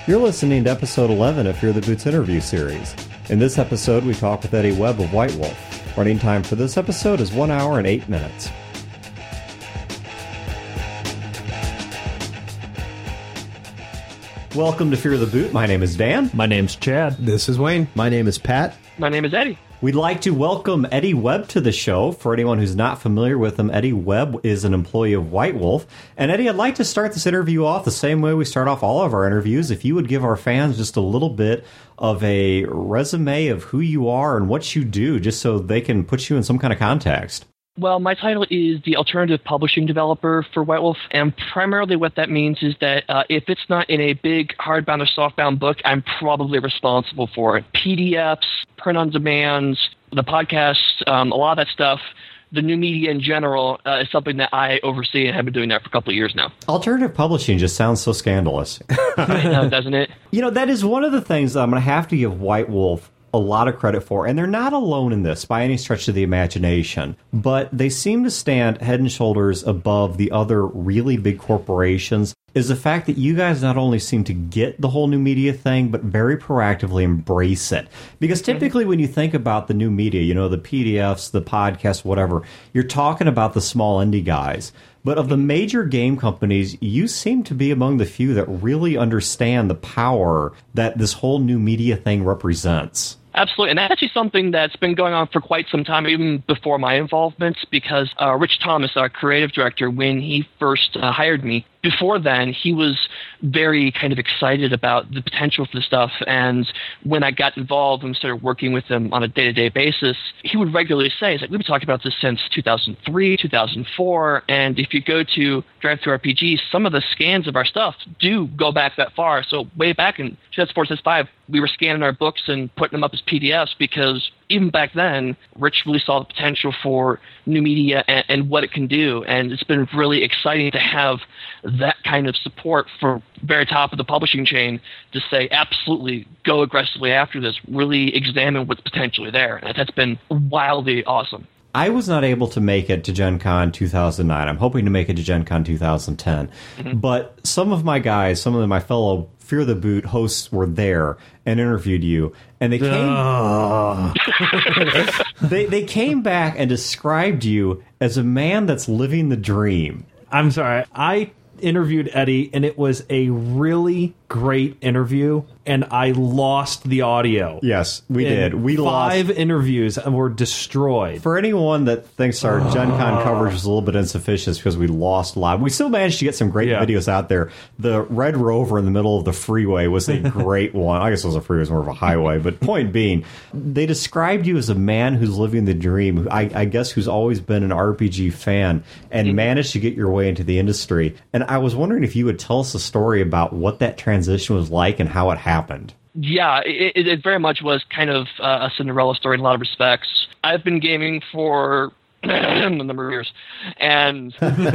You're listening to episode 11 of Fear the Boots interview series. In this episode, we talk with Eddie Webb of White Wolf. Running time for this episode is 1 hour and 8 minutes. Welcome to Fear the Boot. My name is Dan. My name's Chad. This is Wayne. My name is Pat. My name is Eddie. We'd like to welcome Eddie Webb to the show. For anyone who's not familiar with him, Eddie Webb is an employee of White Wolf. And Eddie, I'd like to start this interview off the same way we start off all of our interviews. If you would give our fans just a little bit of a resume of who you are and what you do, just so they can put you in some kind of context. Well, my title is the alternative publishing developer for White Wolf, and primarily what that means is that if it's not in a big hardbound or softbound book, I'm probably responsible for it. PDFs, print-on-demand, the podcasts, a lot of that stuff, the new media in general is something that I oversee and have been doing that for a couple of years now. Alternative publishing just sounds so scandalous. I know, doesn't it? You know, that is one of the things that I'm going to have to give White Wolf a lot of credit for, and they're not alone in this by any stretch of the imagination, but they seem to stand head and shoulders above the other really big corporations, is the fact that you guys not only seem to get the whole new media thing, but very proactively embrace it. Because typically when you think about the new media, you know, the PDFs, the podcasts, whatever, you're talking about the small indie guys. But of the major game companies, you seem to be among the few that really understand the power that this whole new media thing represents. Absolutely, and that's actually something that's been going on for quite some time, even before my involvement, because Rich Thomas, our creative director, when he first hired me, before then, he was very kind of excited about the potential for the stuff, and when I got involved and started working with him on a day-to-day basis, he would regularly say, he's like, we've been talking about this since 2003, 2004, and if you go to Drive-Thru RPG, some of the scans of our stuff do go back that far. So way back in 2004, 2005, we were scanning our books and putting them up as PDFs because even back then, Rich really saw the potential for new media and what it can do. And it's been really exciting to have that kind of support from very top of the publishing chain to say, absolutely, go aggressively after this, really examine what's potentially there. And that's been wildly awesome. I was not able to make it to Gen Con 2009. I'm hoping to make it to Gen Con 2010. But some of my guys, some of my fellow Fear the Boot hosts were there and interviewed you. And they came, they came back and described you as a man that's living the dream. I'm sorry. I interviewed Eddie, and it was a really great interview, and I lost the audio. Yes, we did. We lost 5 interviews and were destroyed. For anyone that thinks our Gen Con coverage is a little bit insufficient because we lost live, we still managed to get some great videos out there. The Red Rover in the middle of the freeway was a great one. I guess it was a freeway, it was more of a highway. But point being, they described you as a man who's living the dream, I guess who's always been an RPG fan and managed to get your way into the industry. And I was wondering if you would tell us a story about what that transition was like and how it happened. Yeah, it very much was kind of a Cinderella story in a lot of respects. I've been gaming for a number of years, and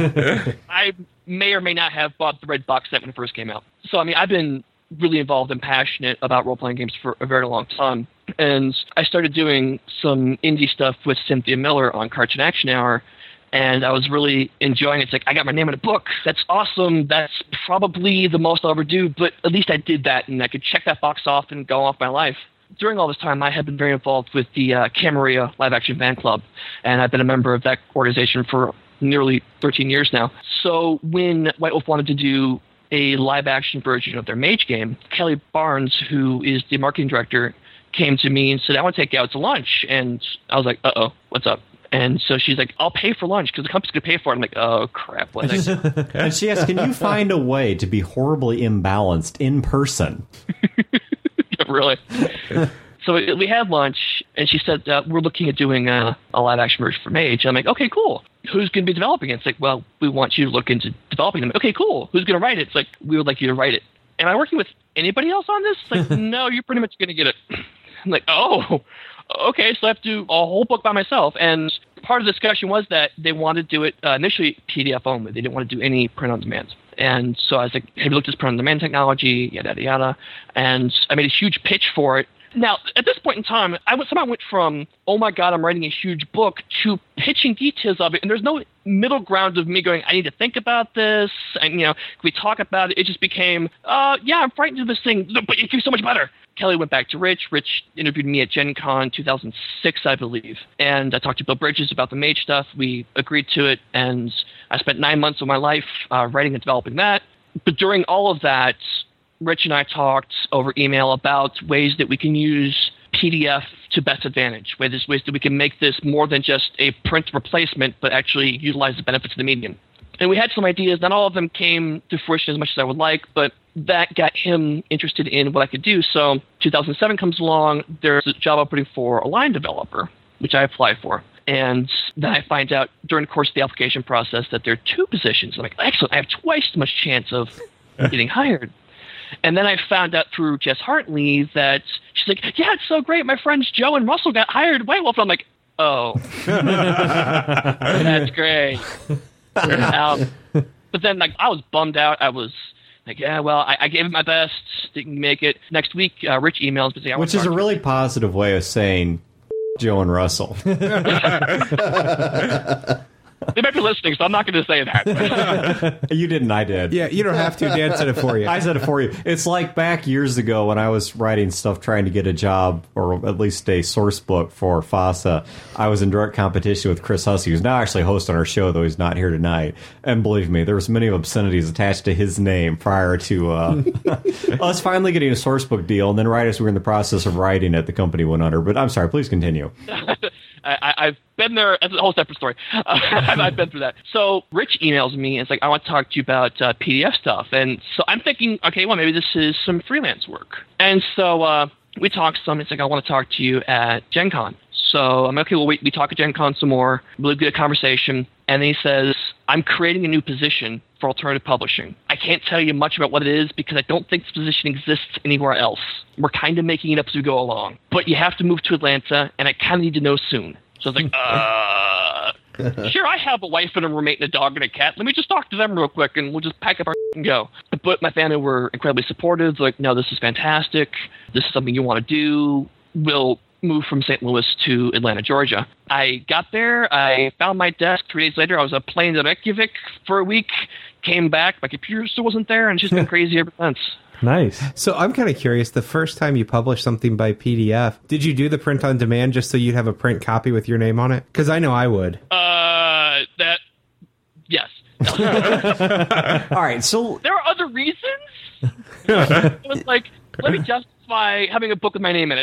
I may or may not have bought the red box set when it first came out. So, I mean, I've been really involved and passionate about role-playing games for a very long time, and I started doing some indie stuff with Cynthia Miller on Cartoon Action Hour, and I was really enjoying it. It's like, I got my name in a book. That's awesome. That's probably the most I'll ever do, but at least I did that, and I could check that box off and go off my life. During all this time, I had been very involved with the Camarilla Live Action Fan Club, and I've been a member of that organization for nearly 13 years now. So when White Wolf wanted to do a live-action version of their Mage game, Kelly Barnes, who is the marketing director, came to me and said, I want to take you out to lunch. And I was like, uh-oh, what's up? And so she's like, I'll pay for lunch because the company's going to pay for it. I'm like, oh, crap. What And she asked, can you find a way to be horribly imbalanced in person? Really? So we had lunch, and she said, we're looking at doing a live-action version for Mage. I'm like, okay, cool. Who's going to be developing it? It's like, well, we want you to look into developing them. Okay, cool. Who's going to write it? It's like, we would like you to write it. Am I working with anybody else on this? It's like, no, you're pretty much going to get it. I'm like, oh, okay, so I have to do a whole book by myself. And part of the discussion was that they wanted to do it initially PDF only. They didn't want to do any print-on-demand. And so I was like, have you looked at this print-on-demand technology, yada, yada, yada. And I made a huge pitch for it Now, at this point in time, somehow went from, oh my God, I'm writing a huge book, to pitching details of it, and there's no middle ground of me going, I need to think about this, and, can we talk about it? It just became, yeah, I'm frightened of this thing, but it feels so much better. Kelly went back to Rich. Rich interviewed me at Gen Con 2006, I believe, and I talked to Bill Bridges about the Mage stuff. We agreed to it, and I spent 9 months of my life writing and developing that. But during all of that, Rich and I talked over email about ways that we can use PDF to best advantage, ways that we can make this more than just a print replacement, but actually utilize the benefits of the medium. And we had some ideas. Not all of them came to fruition as much as I would like, but that got him interested in what I could do. So 2007 comes along. There's a job opening for a line developer, which I apply for. And then I find out during the course of the application process that there are 2 positions. I'm like, excellent, I have twice as much chance of getting hired. And then I found out through Jess Hartley that she's like, yeah, it's so great. My friends Joe and Russell got hired at White Wolf. And I'm like, oh, that's great. But then I was bummed out. I was like, yeah, well, I gave it my best. Didn't make it. Next week, Rich emails me saying, which is a really positive way of saying Joe and Russell. They might be listening, so I'm not going to say that. You didn't, I did. Yeah, you don't have to. Dan said it for you. I said it for you. It's like back years ago when I was writing stuff trying to get a job, or at least a source book for FASA. I was in direct competition with Chris Hussey, who's now actually a host on our show, though he's not here tonight. And believe me, there was many obscenities attached to his name prior to us finally getting a source book deal. And then right as we were in the process of writing it, the company went under. But I'm sorry, please continue. I've been there. That's a whole separate story. I've been through that. So Rich emails me and it's like, I want to talk to you about PDF stuff. And so I'm thinking, okay, well, maybe this is some freelance work. And so we talked some. It's like, I want to talk to you at Gen Con. So I'm like, okay, well, we talk at Gen Con some more. Really good conversation. And then he says, I'm creating a new position for alternative publishing. I can't tell you much about what it is because I don't think this position exists anywhere else. We're kind of making it up as we go along. But you have to move to Atlanta, and I kind of need to know soon. So I was like, sure, I have a wife and a roommate and a dog and a cat. Let me just talk to them real quick, and we'll just pack up our and go. But my family were incredibly supportive. They're like, no, this is fantastic. This is something you want to do. We'll move from St. Louis to Atlanta, Georgia. I got there. I found my desk. 3 days later, I was playing to Reykjavik for a week. Came back. My computer still wasn't there, and it's just been crazy ever since. Nice. So I'm kind of curious, the first time you published something by PDF, did you do the print on demand just so you'd have a print copy with your name on it? Because I know I would. Yes. All right, so there are other reasons. It was like, let me justify having a book with my name in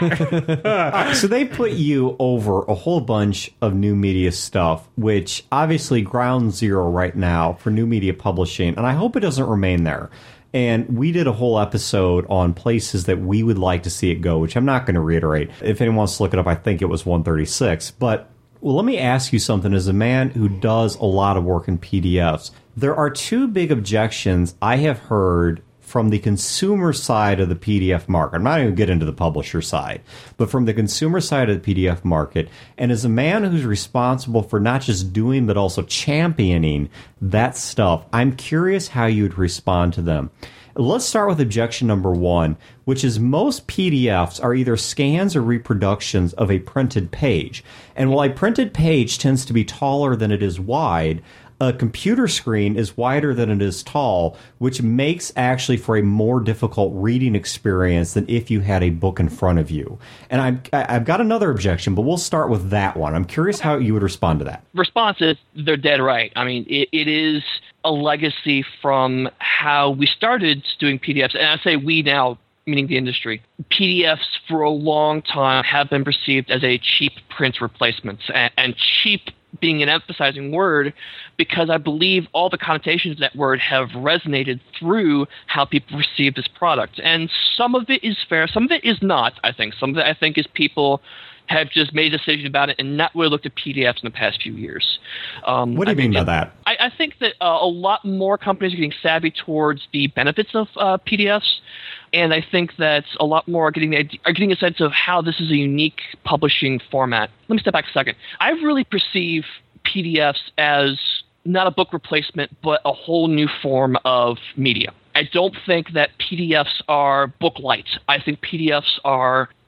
it. all right, so they put you over a whole bunch of new media stuff, which obviously ground zero right now for new media publishing, and I hope it doesn't remain there. And we did a whole episode on places that we would like to see it go, which I'm not going to reiterate. If anyone wants to look it up, I think it was 136. But well, let me ask you something. As a man who does a lot of work in PDFs, there are 2 big objections I have heard from the consumer side of the PDF market. I'm not even going to get into the publisher side, but from the consumer side of the PDF market. And as a man who's responsible for not just doing, but also championing that stuff, I'm curious how you would respond to them. Let's start with objection number 1, which is most PDFs are either scans or reproductions of a printed page. And while a printed page tends to be taller than it is wide, a computer screen is wider than it is tall, which makes actually for a more difficult reading experience than if you had a book in front of you. And I've got another objection, but we'll start with that one. I'm curious how you would respond to that. Response is they're dead right. I mean, it is a legacy from how we started doing PDFs. And I say we now, meaning the industry. PDFs for a long time have been perceived as a cheap print replacement, and cheap being an emphasizing word because I believe all the connotations of that word have resonated through how people perceive this product. And some of it is fair, some of it is not, I think. Some of it, I think, is people have just made a decision about it and not really looked at PDFs in the past few years. What do you mean by that? I think that a lot more companies are getting savvy towards the benefits of PDFs, and I think that a lot more are getting a sense of how this is a unique publishing format. Let me step back a second. I really perceive PDFs as not a book replacement, but a whole new form of media. I don't think that PDFs are book light. I think PDFs are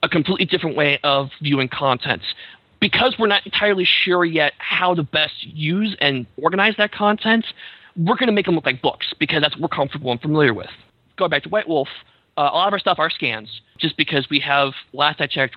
a completely different way of viewing content. Because we're not entirely sure yet how to best use and organize that content, we're going to make them look like books because that's what we're comfortable and familiar with. Going back to White Wolf, a lot of our stuff are scans, just because we have, last I checked,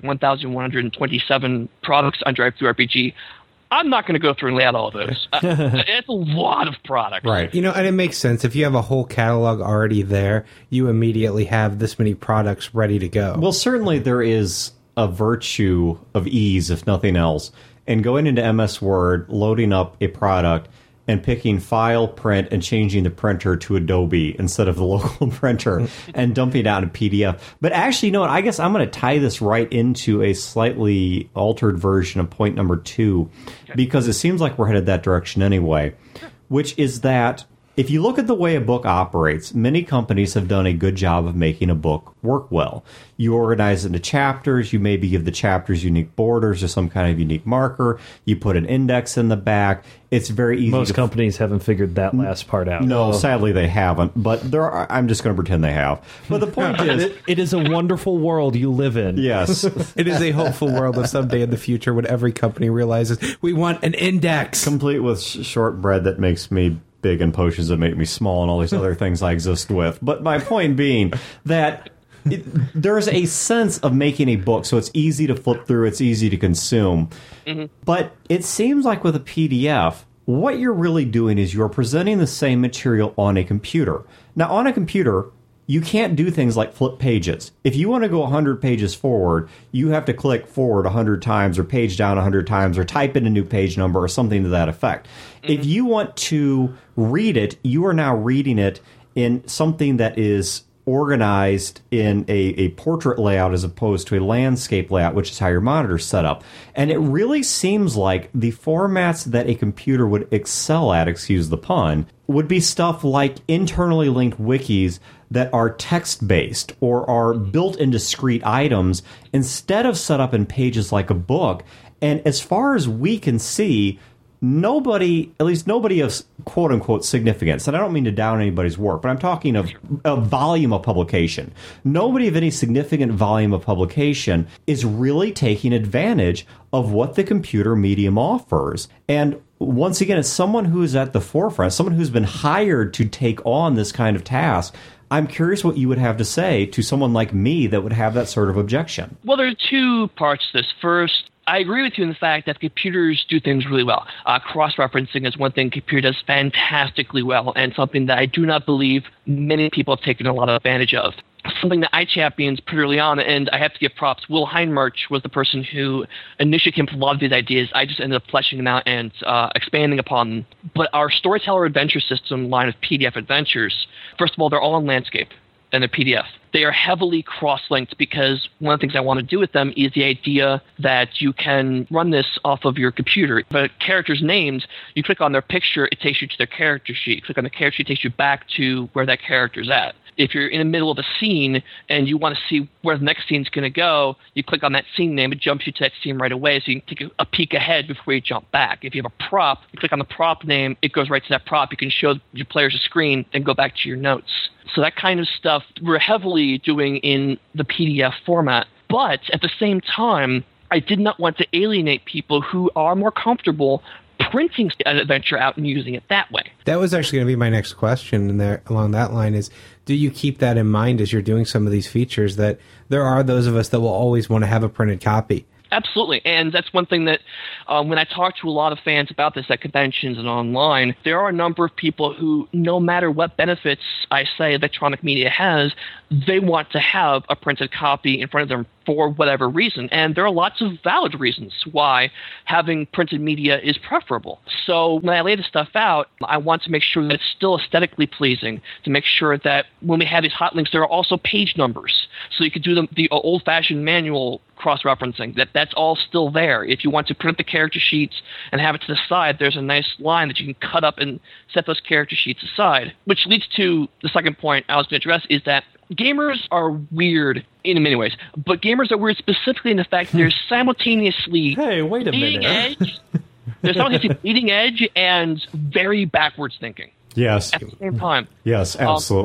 1,127 products on DriveThruRPG. I'm not going to go through and lay out all of those. It's a lot of products. Right. You know, and it makes sense. If you have a whole catalog already there, you immediately have this many products ready to go. Well, certainly there is a virtue of ease, if nothing else, and going into MS Word, loading up a product, and picking file, print, and changing the printer to Adobe instead of the local printer and dumping it out in PDF. But actually, you know what? I guess I'm going to tie this right into a slightly altered version of point number 2, because it seems like we're headed that direction anyway, which is that if you look at the way a book operates, many companies have done a good job of making a book work well. You organize it into chapters. You maybe give the chapters unique borders or some kind of unique marker. You put an index in the back. It's very easy. Most companies haven't figured that last part out. No, sadly they haven't. But there are. I'm just going to pretend they have. But the point is, it is a wonderful world you live in. Yes, it is a hopeful world of someday in the future when every company realizes we want an index, complete with shortbread that makes me big and potions that make me small and all these other things I exist with. But my point being that there's a sense of making a book, so it's easy to flip through, it's easy to consume. Mm-hmm. But it seems like with a PDF, what you're really doing is you're presenting the same material on a computer. Now, on a computer, you can't do things like flip pages. If you want to go 100 pages forward, you have to click forward 100 times or page down 100 times or type in a new page number or something to that effect. Mm-hmm. If you want to read it, you are now reading it in something that is organized in a portrait layout as opposed to a landscape layout, which is how your monitor's set up. And it really seems like the formats that a computer would excel at, excuse the pun, would be stuff like internally linked wikis that are text-based or are built in discrete items instead of set up in pages like a book. And as far as we can see, nobody, at least nobody of quote-unquote significance, and I don't mean to down anybody's work, but I'm talking of a volume of publication. Nobody of any significant volume of publication is really taking advantage of what the computer medium offers. And once again, it's someone who is at the forefront, someone who's been hired to take on this kind of task. I'm curious what you would have to say to someone like me that would have that sort of objection. Well, there are two parts to this. First, I agree with you in the fact that computers do things really well. Cross-referencing is one thing computer does fantastically well, and something that I do not believe many people have taken a lot of advantage of. Something that I championed pretty early on, and I have to give props. Will Heinmarch was the person who initially came up with a lot of these ideas. I just ended up fleshing them out and expanding upon them. But our Storyteller Adventure System line of PDF adventures, first of all, they're all in landscape and they're PDF. They are heavily cross-linked because one of the things I want to do with them is the idea that you can run this off of your computer. If a character's named, you click on their picture, it takes you to their character sheet. You click on the character sheet, it takes you back to where that character's at. If you're in the middle of a scene and you want to see where the next scene's going to go, you click on that scene name, it jumps you to that scene right away so you can take a peek ahead before you jump back. If you have a prop, you click on the prop name, it goes right to that prop. You can show your players a screen and go back to your notes. So that kind of stuff we're heavily doing in the PDF format. But at the same time, I did not want to alienate people who are more comfortable printing an adventure out and using it that way. That was actually going to be my next question, and there along that line is, do you keep that in mind as you're doing some of these features, that there are those of us that will always want to have a printed copy? Absolutely, and that's one thing that when I talk to a lot of fans about this at conventions and online, there are a number of people who, no matter what benefits I say electronic media has, they want to have a printed copy in front of them for whatever reason. And there are lots of valid reasons why having printed media is preferable. So when I lay this stuff out, I want to make sure that it's still aesthetically pleasing, to make sure that when we have these hot links, there are also page numbers. So you could do the old-fashioned manual cross-referencing, that's all still there. If you want to print the character sheets and have it to the side, there's a nice line that you can cut up and set those character sheets aside. Which leads to the second point I was going to address, is that gamers are weird in many ways, but gamers are weird specifically in the fact that they're simultaneously hey, wait a leading minute. edge. They're simultaneously leading edge and very backwards thinking. Yes. At the same time. Yes, absolutely.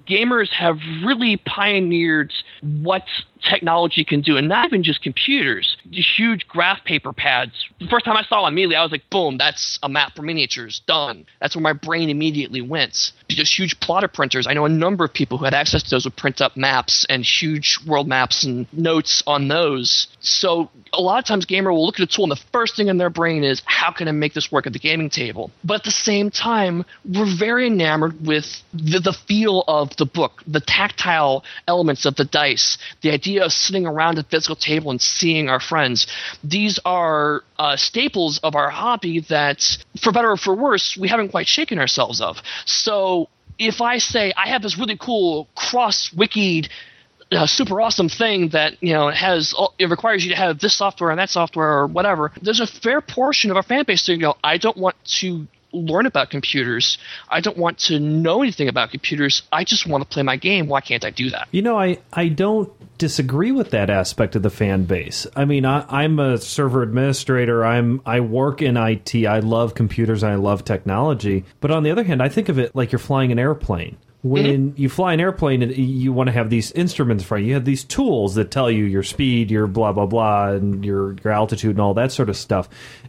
gamers have really pioneered what technology can do, and not even just computers. These huge graph paper pads. The first time I saw one immediately, I was like, boom, that's a map for miniatures. Done. That's where my brain immediately went. Just huge plotter printers. I know a number of people who had access to those would print up maps and huge world maps and notes on those. So a lot of times gamer will look at a tool and the first thing in their brain is, how can I make this work at the gaming table? But at the same time, we're very enamored with the feel of the book, the tactile elements of the dice, the idea of sitting around a physical table and seeing our friends. These are staples of our hobby that, for better or for worse, we haven't quite shaken ourselves of. So if I say I have this really cool cross-wikied super awesome thing that it requires you to have this software and that software or whatever, there's a fair portion of our fan base that go, I don't want to learn about computers. I don't want to know anything about computers. I just want to play my game. Why can't I do that? I don't disagree with that aspect of the fan base. I mean, I'm a server administrator. I work in IT. I love computers. I love technology. But on the other hand, I think of it like you're flying an airplane. When you fly an airplane, you want to have these instruments for you. You have these tools that tell you your speed, your blah, blah, blah, and your altitude and all that sort of stuff.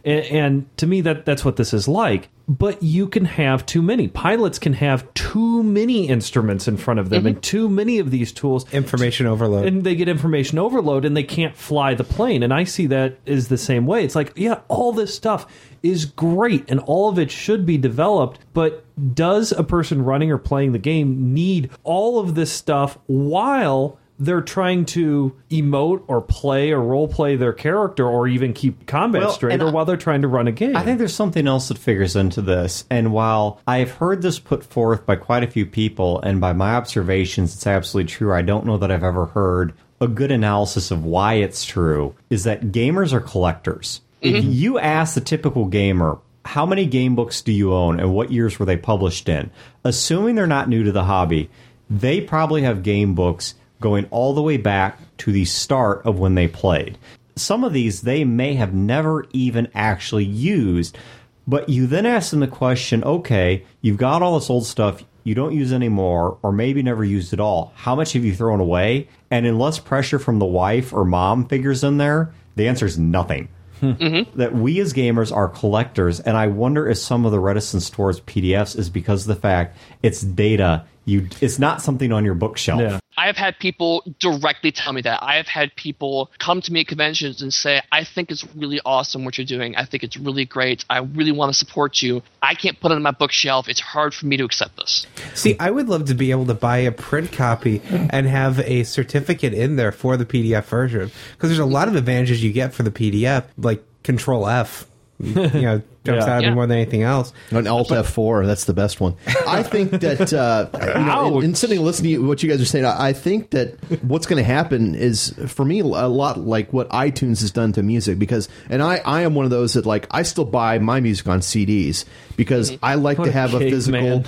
And to me, that's what this is like. But you can have too many. Pilots can have too many instruments in front of them and too many of these tools. Information overload. And they get information overload and they can't fly the plane. And I see that as the same way. It's like, yeah, all this stuff is great and all of it should be developed. But does a person running or playing the game need all of this stuff while they're trying to emote or play or role play their character or even keep combat straight, or while they're trying to run a game? I think there's something else that figures into this. And while I've heard this put forth by quite a few people, and by my observations, it's absolutely true, I don't know that I've ever heard a good analysis of why it's true, is that gamers are collectors. If you ask the typical gamer, how many game books do you own and what years were they published in? Assuming they're not new to the hobby, they probably have game books going all the way back to the start of when they played. Some of these they may have never even actually used, but you then ask them the question, okay, you've got all this old stuff you don't use anymore, or maybe never used at all. How much have you thrown away? And unless pressure from the wife or mom figures in there, the answer is nothing. That we as gamers are collectors, and I wonder if some of the reticence towards PDFs is because of the fact it's data. It's not something on your bookshelf. Yeah. I have had people directly tell me that. I have had people come to me at conventions and say, I think it's really awesome what you're doing. I think it's really great. I really want to support you. I can't put it on my bookshelf. It's hard for me to accept this. See, I would love to be able to buy a print copy and have a certificate in there for the PDF version. Because there's a lot of advantages you get for the PDF, like Control F. Jumps out of it more than anything else. An Alt F4, that's the best one. I think that in sitting and listening to what you guys are saying, I think that what's going to happen is, for me, a lot like what iTunes has done to music. Because, and I am one of those that, like, I still buy my music on CDs because I like to have a physical.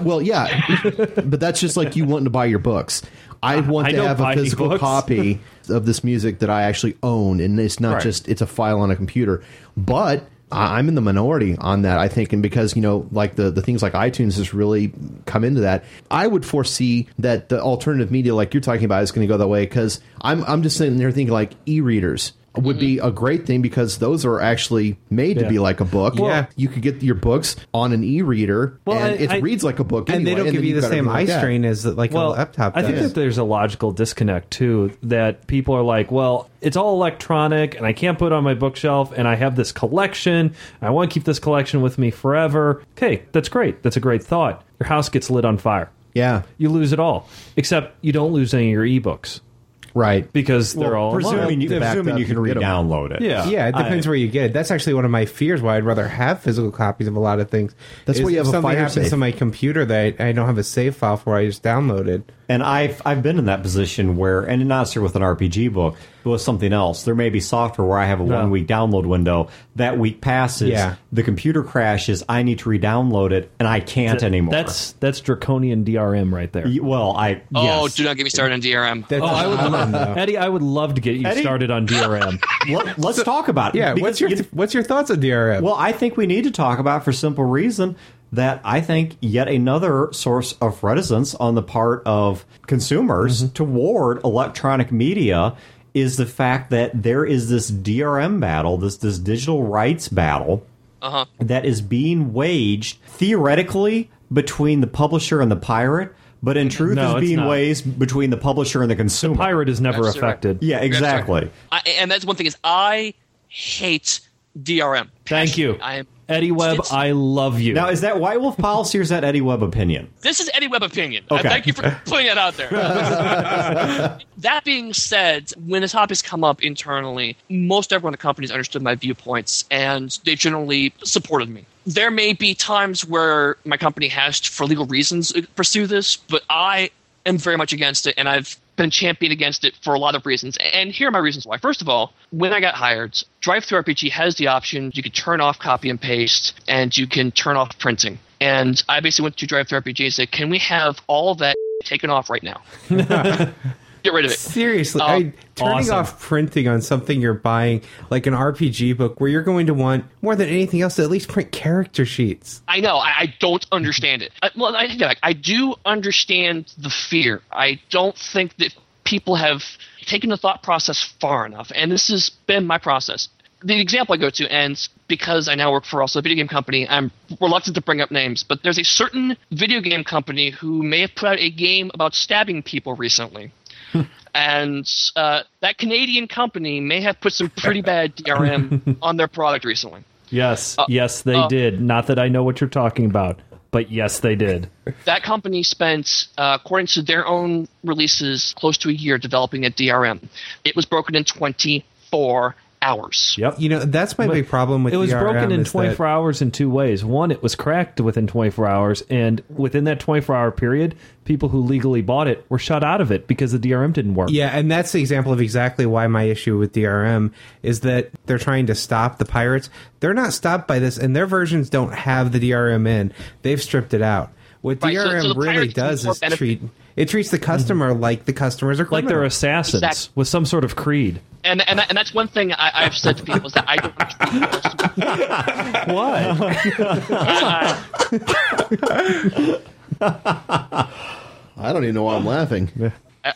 But that's just like you wanting to buy your books. I want to have a physical copy of this music that I actually own, and it's not just it's a file on a computer. But I'm in the minority on that, I think, and because, like the things like iTunes has really come into that. I would foresee that the alternative media, like you're talking about, is going to go that way, because I'm just sitting there thinking like e-readers would be a great thing, because those are actually made to be like a book. Yeah. You could get your books on an e-reader, and it reads like a book and anyway, they don't give you the same eye strain as a laptop does. I think that there's a logical disconnect, too, that people are like, well, it's all electronic, and I can't put it on my bookshelf, and I have this collection, I want to keep this collection with me forever. Okay, that's great. That's a great thought. Your house gets lit on fire. Yeah. You lose it all, except you don't lose any of your ebooks. Right. Because they're all presuming you can re-download it. Yeah, it depends where you get it. That's actually one of my fears, why I'd rather have physical copies of a lot of things. That's why you have a fire happens safe to my computer that I don't have a save file for, I just downloaded. And I've been in that position where, and not necessarily with an RPG book, but with something else. There may be software where I have a 1 week download window. That week passes, the computer crashes, I need to re-download it, and I can't anymore. That's draconian DRM right there. Do not get me started on DRM. I would love, Eddie, I would love to get you started on DRM. Let's talk about it. Yeah, what's your thoughts on DRM? Well, I think we need to talk about it for a simple reason. that I think yet another source of reticence on the part of consumers toward electronic media is the fact that there is this DRM battle, this digital rights battle that is being waged theoretically between the publisher and the pirate, but in truth is being waged between the publisher and the consumer. The pirate is never affected. Yeah, exactly. And that's one thing is I hate DRM. Thank you. Eddie Webb, I love you. Now, is that White Wolf policy or is that Eddie Webb opinion? This is Eddie Webb opinion. Okay. Thank you for putting it out there. That being said, when the topics come up internally, most everyone in the company has understood my viewpoints, and they generally supported me. There may be times where my company has, for legal reasons, pursue this, but I am very much against it, and I've been championing against it for a lot of reasons. And here are my reasons why. First of all, when I got hired, DriveThruRPG has the option you can turn off copy and paste, and you can turn off printing. And I basically went to DriveThruRPG and said, can we have all that taken off right now? Get rid of it. Seriously, turning awesome. off printing on something you're buying, like an RPG book, where you're going to want, more than anything else, to at least print character sheets. I know. I don't understand it. I do understand the fear. I don't think that people have taken the thought process far enough, and this has been my process. The example I go to, and because I now work for also a video game company, I'm reluctant to bring up names, but there's a certain video game company who may have put out a game about stabbing people recently. And that Canadian company may have put some pretty bad DRM on their product recently. Yes, they did. Not that I know what you're talking about, but yes, they did. That company spent, according to their own releases, close to a year developing a DRM. It was broken in 24 hours. Yep. You know, that's my big problem with DRM. It was broken in 24 hours in two ways. One, it was cracked within 24 hours, and within that 24-hour period, people who legally bought it were shut out of it because the DRM didn't work. Yeah, and that's the example of exactly why my issue with DRM is that they're trying to stop the pirates. They're not stopped by this, and their versions don't have the DRM in. They've stripped it out. What Right, DRM so the really pirates does get is more benefit. treats the customer like the customers are Like criminals. they're assassins Exactly. with some sort of creed. And that's one thing I've said to people is that I don't What? I don't even know why I'm laughing.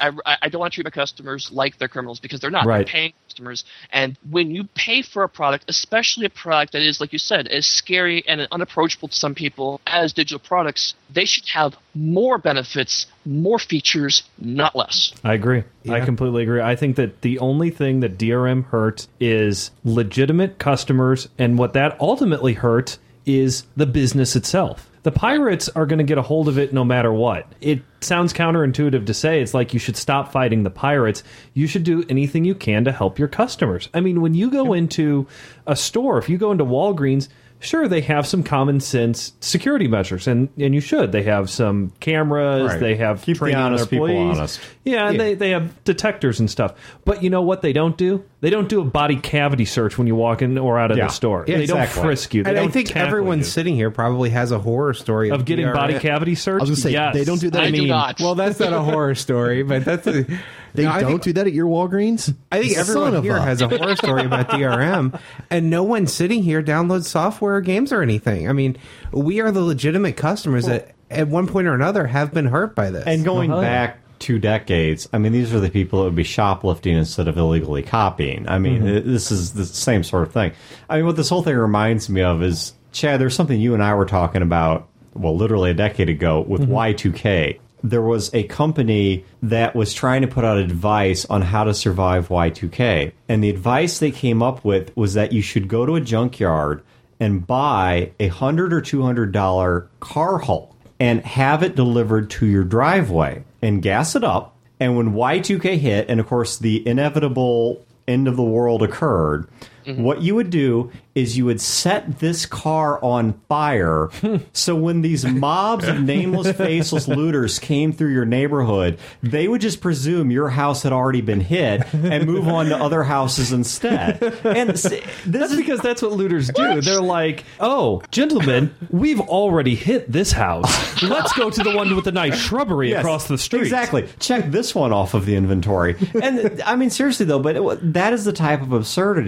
I don't want to treat my customers like they're criminals because they're not. Right. They're paying customers. And when you pay for a product, especially a product that is, like you said, as scary and unapproachable to some people as digital products, they should have more benefits, more features, not less. I agree. Yeah. I completely agree. I think that the only thing that DRM hurts is legitimate customers, and what that ultimately hurts is the business itself. The pirates are going to get a hold of it no matter what. It sounds counterintuitive to say it's like you should stop fighting the pirates. You should do anything you can to help your customers. I mean, when you go into a store, if you go into Walgreens, sure, they have some common sense security measures, and you should. They have some cameras, Right. they have Keep the training on honest their people employees. honest. Yeah, and they have detectors and stuff. But you know what they don't do? They don't do a body cavity search when you walk in or out of Yeah. the store. Yeah, they exactly. don't frisk you. They And I don't think tackle everyone you. sitting here probably has a horror story of getting DRM. body cavity searched. I was gonna say, yes. they don't do that. I do not. Well, that's not a horror story, but that's a... They No, I don't think- do that at your Walgreens? I think Son everyone of here a- has a horror story about DRM, and no one sitting here downloads software or games or anything. I mean, we are the legitimate customers that at one point or another have been hurt by this. And going Uh-huh. back 2 decades, I mean, these are the people that would be shoplifting instead of illegally copying. I mean, this is the same sort of thing. I mean, what this whole thing reminds me of is, Chad, there's something you and I were talking about, well, literally a decade ago with Y2K. There was a company that was trying to put out advice on how to survive Y2K. And the advice they came up with was that you should go to a junkyard and buy a $100 or $200 car Hulk and have it delivered to your driveway and gas it up. And when Y2K hit, and of course the inevitable end of the world occurred, what you would do is you would set this car on fire. So when these mobs of nameless, faceless looters came through your neighborhood, they would just presume your house had already been hit and move on to other houses instead. And That's because that's what looters do. They're like, oh, gentlemen, we've already hit this house. Let's go to the one with the nice shrubbery Yes, across the street. Exactly. Check this one off of the inventory. And I mean, seriously though, but that is the type of absurdity that this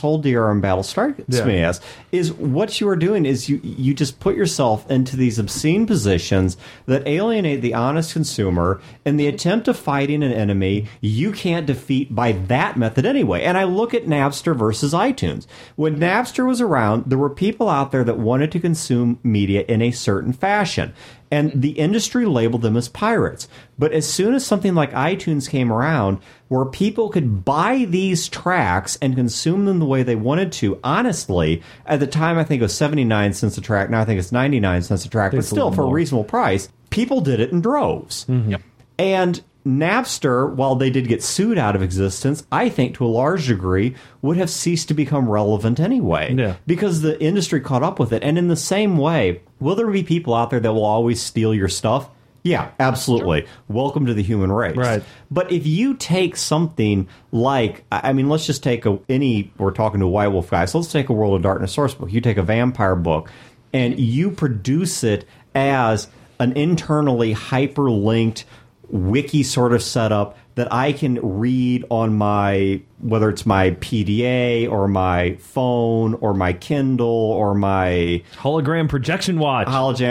whole DRM battle strikes me as, is what you are doing is you just put yourself into these obscene positions that alienate the honest consumer in the attempt of fighting an enemy you can't defeat by that method anyway. And I look at Napster versus iTunes. When Napster was around, there were people out there that wanted to consume media in a certain fashion. And the industry labeled them as pirates. But as soon as something like iTunes came around, where people could buy these tracks and consume them the way they wanted to, honestly, at the time I think it was 79 cents a track, now I think it's 99 cents a track, but still for a reasonable price, people did it in droves. Mm-hmm. Yep. And Napster, while they did get sued out of existence, I think to a large degree would have ceased to become relevant anyway, because the industry caught up with it. And in the same way, will there be people out there that will always steal your stuff? Yeah, absolutely. Sure. Welcome to the human race. Right. But if you take something like, I mean, let's just take we're talking to White Wolf guys, so let's take a World of Darkness source book. You take a vampire book, and you produce it as an internally hyperlinked wiki sort of setup that I can read on my, whether it's my PDA or my phone or my Kindle or my hologram projection watch.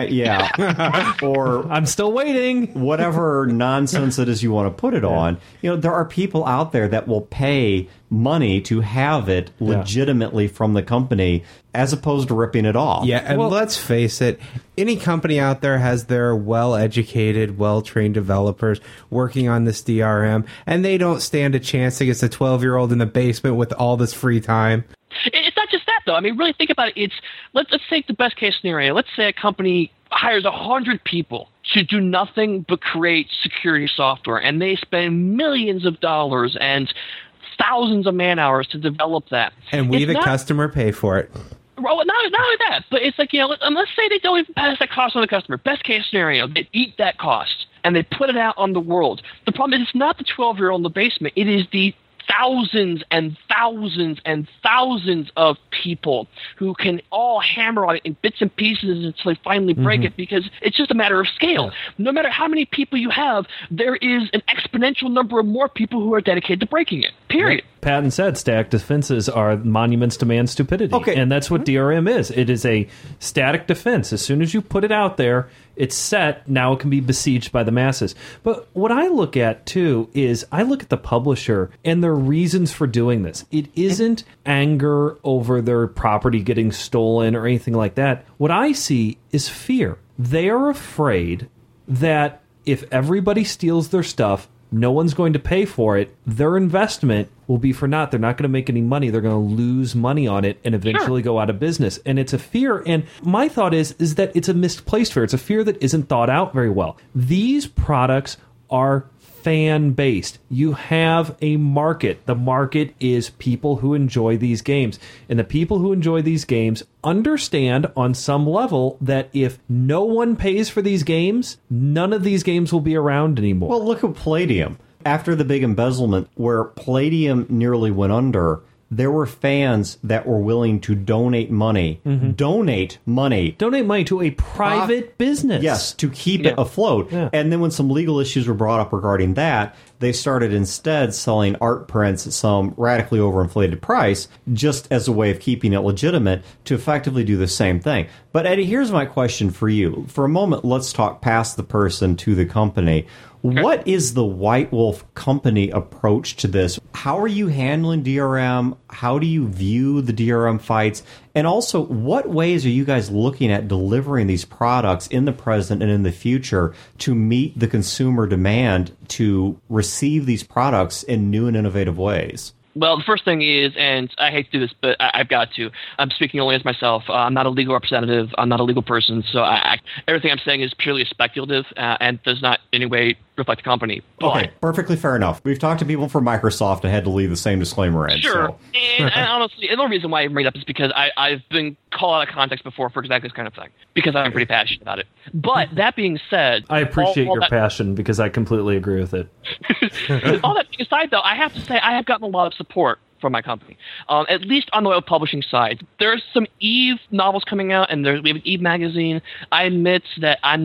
Or I'm still waiting. Whatever nonsense it is you want to put it on. You know, there are people out there that will pay money to have it legitimately from the company as opposed to ripping it off. Yeah, and let's face it, any company out there has their well-educated, well-trained developers working on this DRM, and they don't stand a chance against a 12-year-old in the basement with all this free time. It's not just that, though. I mean, really think about it. Let's take the best-case scenario. Let's say a company hires 100 people to do nothing but create security software, and they spend millions of dollars and thousands of man-hours to develop that. And we, the customer, pay for it. Well, not only that, but it's like, let's say they don't even pass that cost on the customer. Best case scenario, they eat that cost, and they put it out on the world. The problem is it's not the 12-year-old in the basement. It is the thousands and thousands and thousands of people who can all hammer on it in bits and pieces until they finally break it, because it's just a matter of scale. No matter how many people you have, there is an exponential number of more people who are dedicated to breaking it, period. Patton said static defenses are monuments to man's stupidity. Okay. And that's what DRM is. It is a static defense. As soon as you put it out there, it's set. Now it can be besieged by the masses. But what I look at, too, is I look at the publisher and their reasons for doing this. It isn't anger over their property getting stolen or anything like that. What I see is fear. They are afraid that if everybody steals their stuff, no one's going to pay for it. Their investment will be for naught. They're not going to make any money. They're going to lose money on it and eventually go out of business. And it's a fear. And my thought is that it's a misplaced fear. It's a fear that isn't thought out very well. These products are fan-based. You have a market. The market is people who enjoy these games. And the people who enjoy these games understand on some level that if no one pays for these games, none of these games will be around anymore. Well, look at Palladium. After the big embezzlement where Palladium nearly went under, there were fans that were willing to donate money. Donate money to a private business. Yes, to keep it afloat. Yeah. And then when some legal issues were brought up regarding that, they started instead selling art prints at some radically overinflated price, just as a way of keeping it legitimate to effectively do the same thing. But Eddie, here's my question for you. For a moment, let's talk past the person to the company. What is the White Wolf company approach to this? How are you handling DRM? How do you view the DRM fights? And also, what ways are you guys looking at delivering these products in the present and in the future to meet the consumer demand to receive these products in new and innovative ways? Well, the first thing is, and I hate to do this, but I've got to. I'm speaking only as myself. I'm not a legal representative. I'm not a legal person. So everything I'm saying is purely speculative and does not in any way reflect the company. Okay, perfectly fair enough. We've talked to people from Microsoft and had to leave the same disclaimer in. Sure. So. And honestly, the only reason why I bring it up is because I've been called out of context before for exactly this kind of thing, because I'm pretty passionate about it. But that being said... I appreciate your passion, because I completely agree with it. All that being aside, though, I have to say I have gotten a lot of support from my company, at least on the web publishing side. There's some Eve novels coming out, and we have an Eve magazine. I admit that I'm not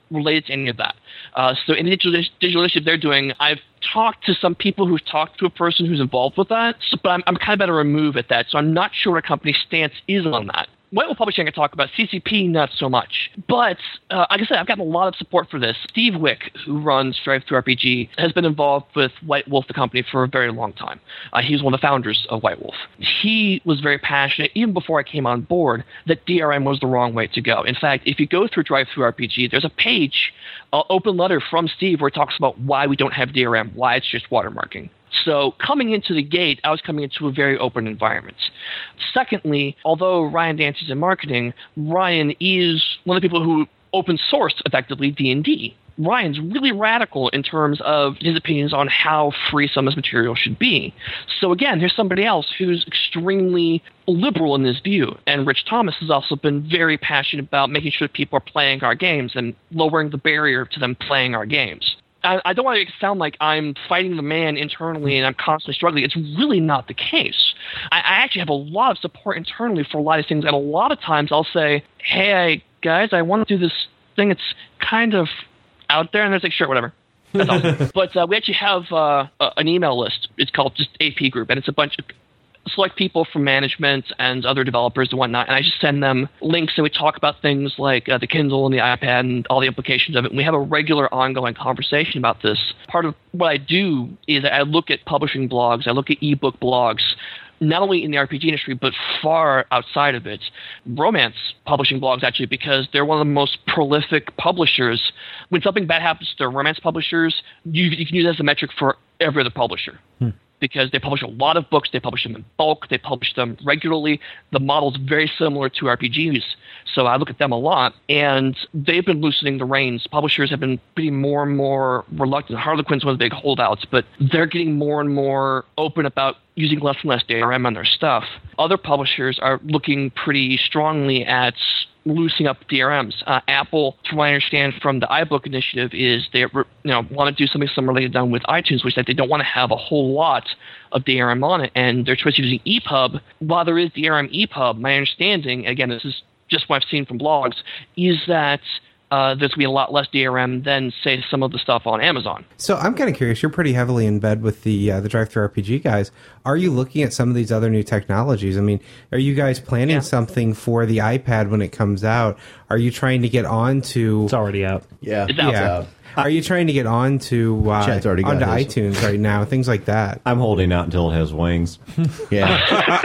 related to any of that. So in the digital initiative they're doing, I've talked to some people who've talked to a person who's involved with that, but I'm kind of at a remove at that, so I'm not sure what a company's stance is on that. White Wolf Publishing I can talk about, CCP not so much. But, like I said, I've gotten a lot of support for this. Steve Wick, who runs DriveThruRPG, has been involved with White Wolf, the company, for a very long time. He's one of the founders of White Wolf. He was very passionate, even before I came on board, that DRM was the wrong way to go. In fact, if you go through DriveThruRPG, there's a page, open letter from Steve, where he talks about why we don't have DRM, why it's just watermarking. So coming into the gate, I was coming into a very open environment. Secondly, although Ryan Dancy's in marketing, Ryan is one of the people who open sourced, effectively, D&D. Ryan's really radical in terms of his opinions on how free some of this material should be. So again, there's somebody else who's extremely liberal in this view. And Rich Thomas has also been very passionate about making sure that people are playing our games and lowering the barrier to them playing our games. I don't want to make it sound like I'm fighting the man internally and I'm constantly struggling. It's really not the case. I actually have a lot of support internally for a lot of things, and a lot of times I'll say, hey, guys, I want to do this thing. It's kind of out there, and they're like, sure, whatever. That's all. But we actually have an email list. It's called just AP Group, and it's a bunch of select people from management and other developers and whatnot, and I just send them links, and we talk about things like the Kindle and the iPad and all the implications of it, and we have a regular ongoing conversation about this. Part of what I do is I look at publishing blogs, I look at ebook blogs, not only in the RPG industry, but far outside of it. Romance publishing blogs, actually, because they're one of the most prolific publishers. When something bad happens to romance publishers, you can use that as a metric for every other publisher. Because they publish a lot of books, they publish them in bulk, they publish them regularly. The model's very similar to RPGs, so I look at them a lot, and they've been loosening the reins. Publishers have been getting more and more reluctant. Harlequin's one of the big holdouts, but they're getting more and more open about using less and less DRM on their stuff. Other publishers are looking pretty strongly at loosening up DRMs. Apple, from what I understand from the iBook initiative, is they want to do something similarly done with iTunes, which is that they don't want to have a whole lot of DRM on it, and their choice of using EPUB. While there is DRM EPUB, my understanding, again, this is just what I've seen from blogs, is that there's going to be a lot less DRM than, say, some of the stuff on Amazon. So I'm kind of curious. You're pretty heavily in bed with the DriveThruRPG guys. Are you looking at some of these other new technologies? I mean, are you guys planning something for the iPad when it comes out? Are you trying to get on to... It's already out. Yeah. It's out. Yeah. Are you trying to get on to Chad's already got onto his. iTunes right now? Things like that. I'm holding out until it has wings. Yeah.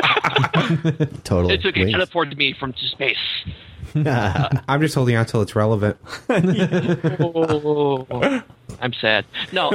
Totally. It's okay. Teleport to me from space. I'm just holding out till it's relevant. Oh, I'm sad. No,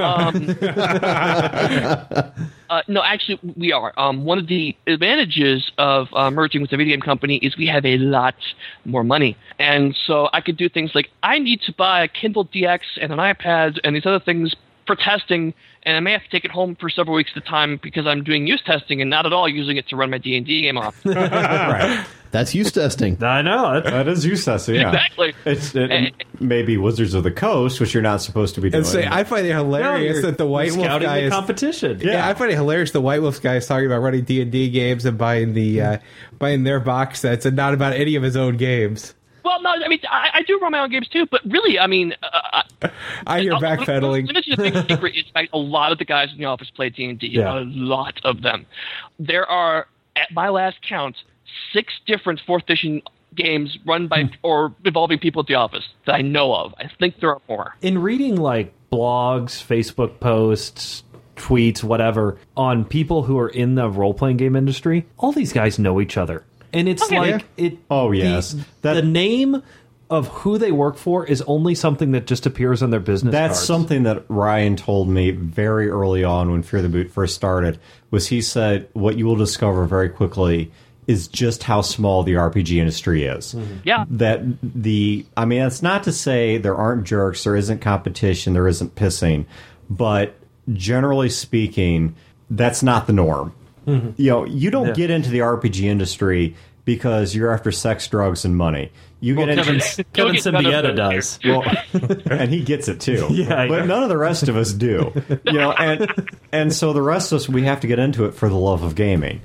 no, actually, we are. One of the advantages of merging with a video game company is we have a lot more money. And so I could do things like, I need to buy a Kindle DX and an iPad and these other things for testing, and I may have to take it home for several weeks at a time because I'm doing use testing and not at all using it to run my D&D game off. Right. That's use testing. I know. That is use testing, yeah. Exactly. It maybe Wizards of the Coast, which you're not supposed to be doing. And say, I find it hilarious that the White Wolf scouting guy the is competition. Yeah, I find it hilarious the White Wolf guy is talking about running D&D games and buying their box sets and not about any of his own games. Well, no, I mean, I do run my own games too, but really, I mean... I hear backpedaling. Let me just make a secret. It's like a lot of the guys in the office play D&D. Yeah. A lot of them. There are, at my last count, 6 different 4th edition games run by or involving people at the office that I know of. I think there are more. In reading like blogs, Facebook posts, tweets, whatever, on people who are in the role-playing game industry, all these guys know each other. And it's like... Oh, yes. The name of who they work for is only something that just appears on their business That's cards. something that Ryan told me very early on when Fear the Boot first started, was he said, what you will discover very quickly is just how small the RPG industry is. Mm-hmm. Yeah. I mean, it's not to say there aren't jerks, there isn't competition, there isn't pissing, but generally speaking, that's not the norm. Mm-hmm. You know, you don't get into the RPG industry because you're after sex, drugs, and money. You get into Kevin Symbieta does. well, and he gets it too. Yeah, but yeah. none of the rest of us do. You know, and so the rest of us, we have to get into it for the love of gaming.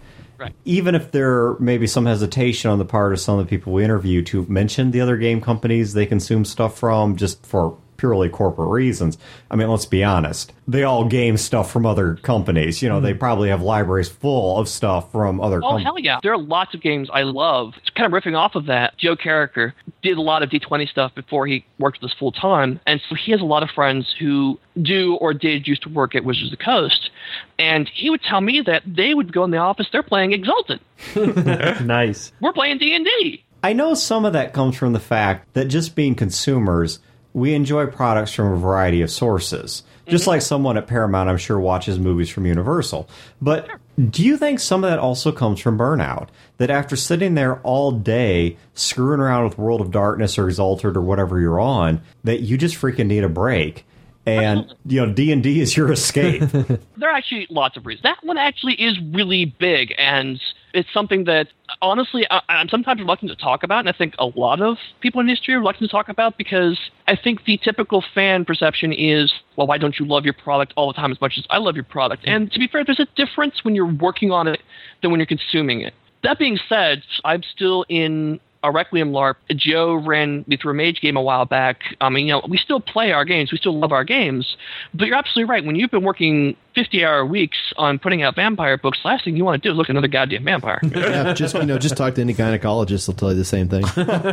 even if there may be some hesitation on the part of some of the people we interview to mention the other game companies they consume stuff from just for purely corporate reasons. I mean, let's be honest. They all game stuff from other companies. You know, they probably have libraries full of stuff from other companies. Oh, hell yeah. There are lots of games I love. It's kind of riffing off of that. Joe Carricker did a lot of D20 stuff before he worked with us full time. And so he has a lot of friends who do or did used to work at Wizards of the Coast. And he would tell me that they would go in the office, they're playing Exalted. Nice. We're playing D&D. I know some of that comes from the fact that just being consumers, we enjoy products from a variety of sources. Just like someone at Paramount, I'm sure, watches movies from Universal. But do you think some of that also comes from burnout? That after sitting there all day, screwing around with World of Darkness or Exalted or whatever you're on, that you just freaking need a break? And, you know, D&D is your escape. There are actually lots of reasons. That one actually is really big, and it's something that, honestly, I'm sometimes reluctant to talk about, and I think a lot of people in history are reluctant to talk about, because I think the typical fan perception is, well, why don't you love your product all the time as much as I love your product? And to be fair, there's a difference when you're working on it than when you're consuming it. That being said, I'm still in a Requiem LARP. Joe ran me through a Mage game a while back. I mean, you know, we still play our games. We still love our games. But you're absolutely right. When you've been working 50-hour weeks on putting out vampire books, the last thing you want to do is look at another goddamn vampire. Yeah, just talk to any gynecologist. They'll tell you the same thing.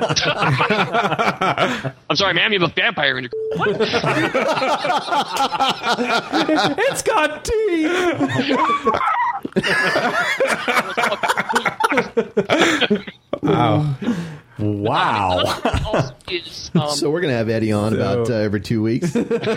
I'm sorry, ma'am, you have a vampire in your... What? It's got teeth! Wow. Also is, So we're going to have Eddie on about every 2 weeks.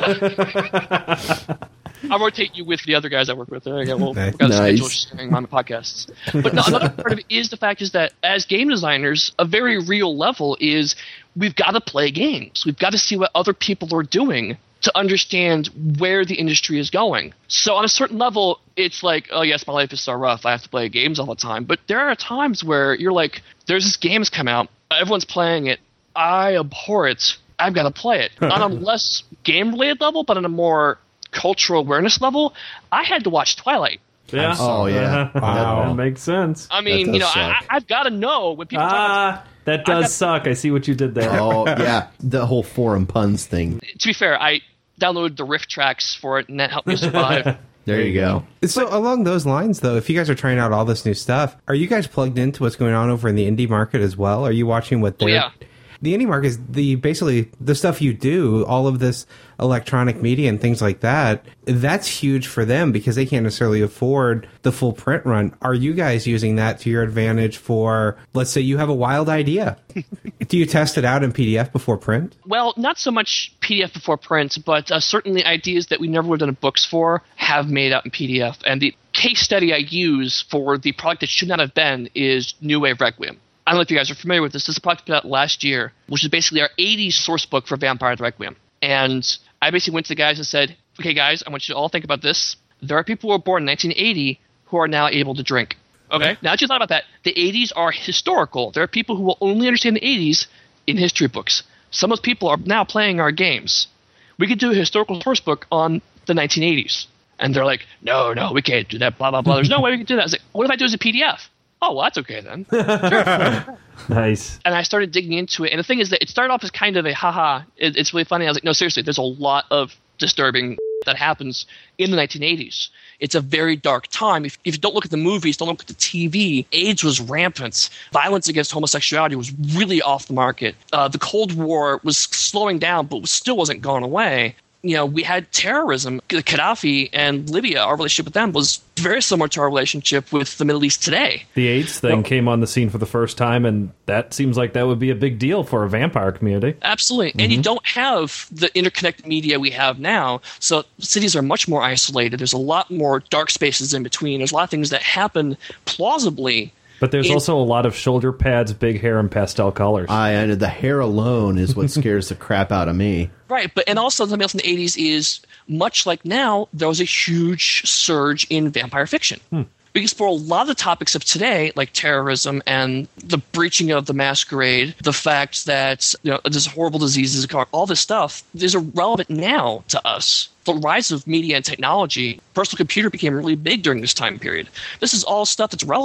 I'll rotate you with the other guys I work with. We've got a Nice. schedule sharing on the podcasts. But no, another part of it is the fact is that as game designers, a very real level is we've got to play games. We've got to see what other people are doing to understand where the industry is going. So on a certain level, it's like, oh yes, my life is so rough. I have to play games all the time. But there are times where you're like, there's this game that's come out. Everyone's playing it. I abhor it. I've got to play it. On a less game-related level, but on a more cultural awareness level, I had to watch Twilight. Yeah. Oh, yeah. Wow. That makes sense. I mean, That you know, does suck. I've got to know when people talk That does suck. I see what you did there. Oh, yeah. The whole forum puns thing. to be fair, I downloaded the riff tracks for it, and that helped me survive. There you go. So along those lines, though, if you guys are trying out all this new stuff, are you guys plugged into what's going on over in the indie market as well? Are you watching what they're... yeah. The indie market is basically the stuff you do, all of this electronic media and things like that. That's huge for them because they can't necessarily afford the full print run. Are you guys using that to your advantage for, let's say you have a wild idea? Do you test it out in PDF before print? Well, not so much PDF before print, but certainly ideas that we never would have done books for have made out in PDF. And the case study I use for the product that should not have been is New Wave Requiem. I don't know if you guys are familiar with this. This is a product put out last year, which is basically our 80s source book for Vampire the Requiem. And I basically went to the guys and said, okay, guys, I want you to all think about this. There are people who were born in 1980 who are now able to drink. Okay? Now that you thought about that, the 80s are historical. There are people who will only understand the 80s in history books. Some of those people are now playing our games. We could do a historical source book on the 1980s. And they're like, no, we can't do that, blah, blah, blah. There's no way we can do that. I was like, what if I do it as a PDF? Oh, well, that's okay then. Sure. Nice. And I started digging into it. And the thing is that it started off as kind of a haha. It's really funny. I was like, no, seriously, there's a lot of disturbing that happens in the 1980s. It's a very dark time. If you don't look at the movies, don't look at the TV, AIDS was rampant. Violence against homosexuality was really off the market. The Cold War was slowing down, but still wasn't going away. You know, we had terrorism. Gaddafi and Libya, our relationship with them was very similar to our relationship with the Middle East today. The AIDS thing came on the scene for the first time, and that seems like that would be a big deal for a vampire community. Absolutely. And you don't have the interconnected media we have now, so cities are much more isolated. There's a lot more dark spaces in between. There's a lot of things that happen plausibly. But there's also a lot of shoulder pads, big hair, and pastel colors. I know the hair alone is what scares the crap out of me. Right, and also something else in the 80s is, much like now, there was a huge surge in vampire fiction. Because for a lot of the topics of today, like terrorism and the breaching of the masquerade, the fact that there's horrible diseases, all this stuff is irrelevant now to us. The rise of media and technology, personal computer became really big during this time period. This is all stuff that's relevant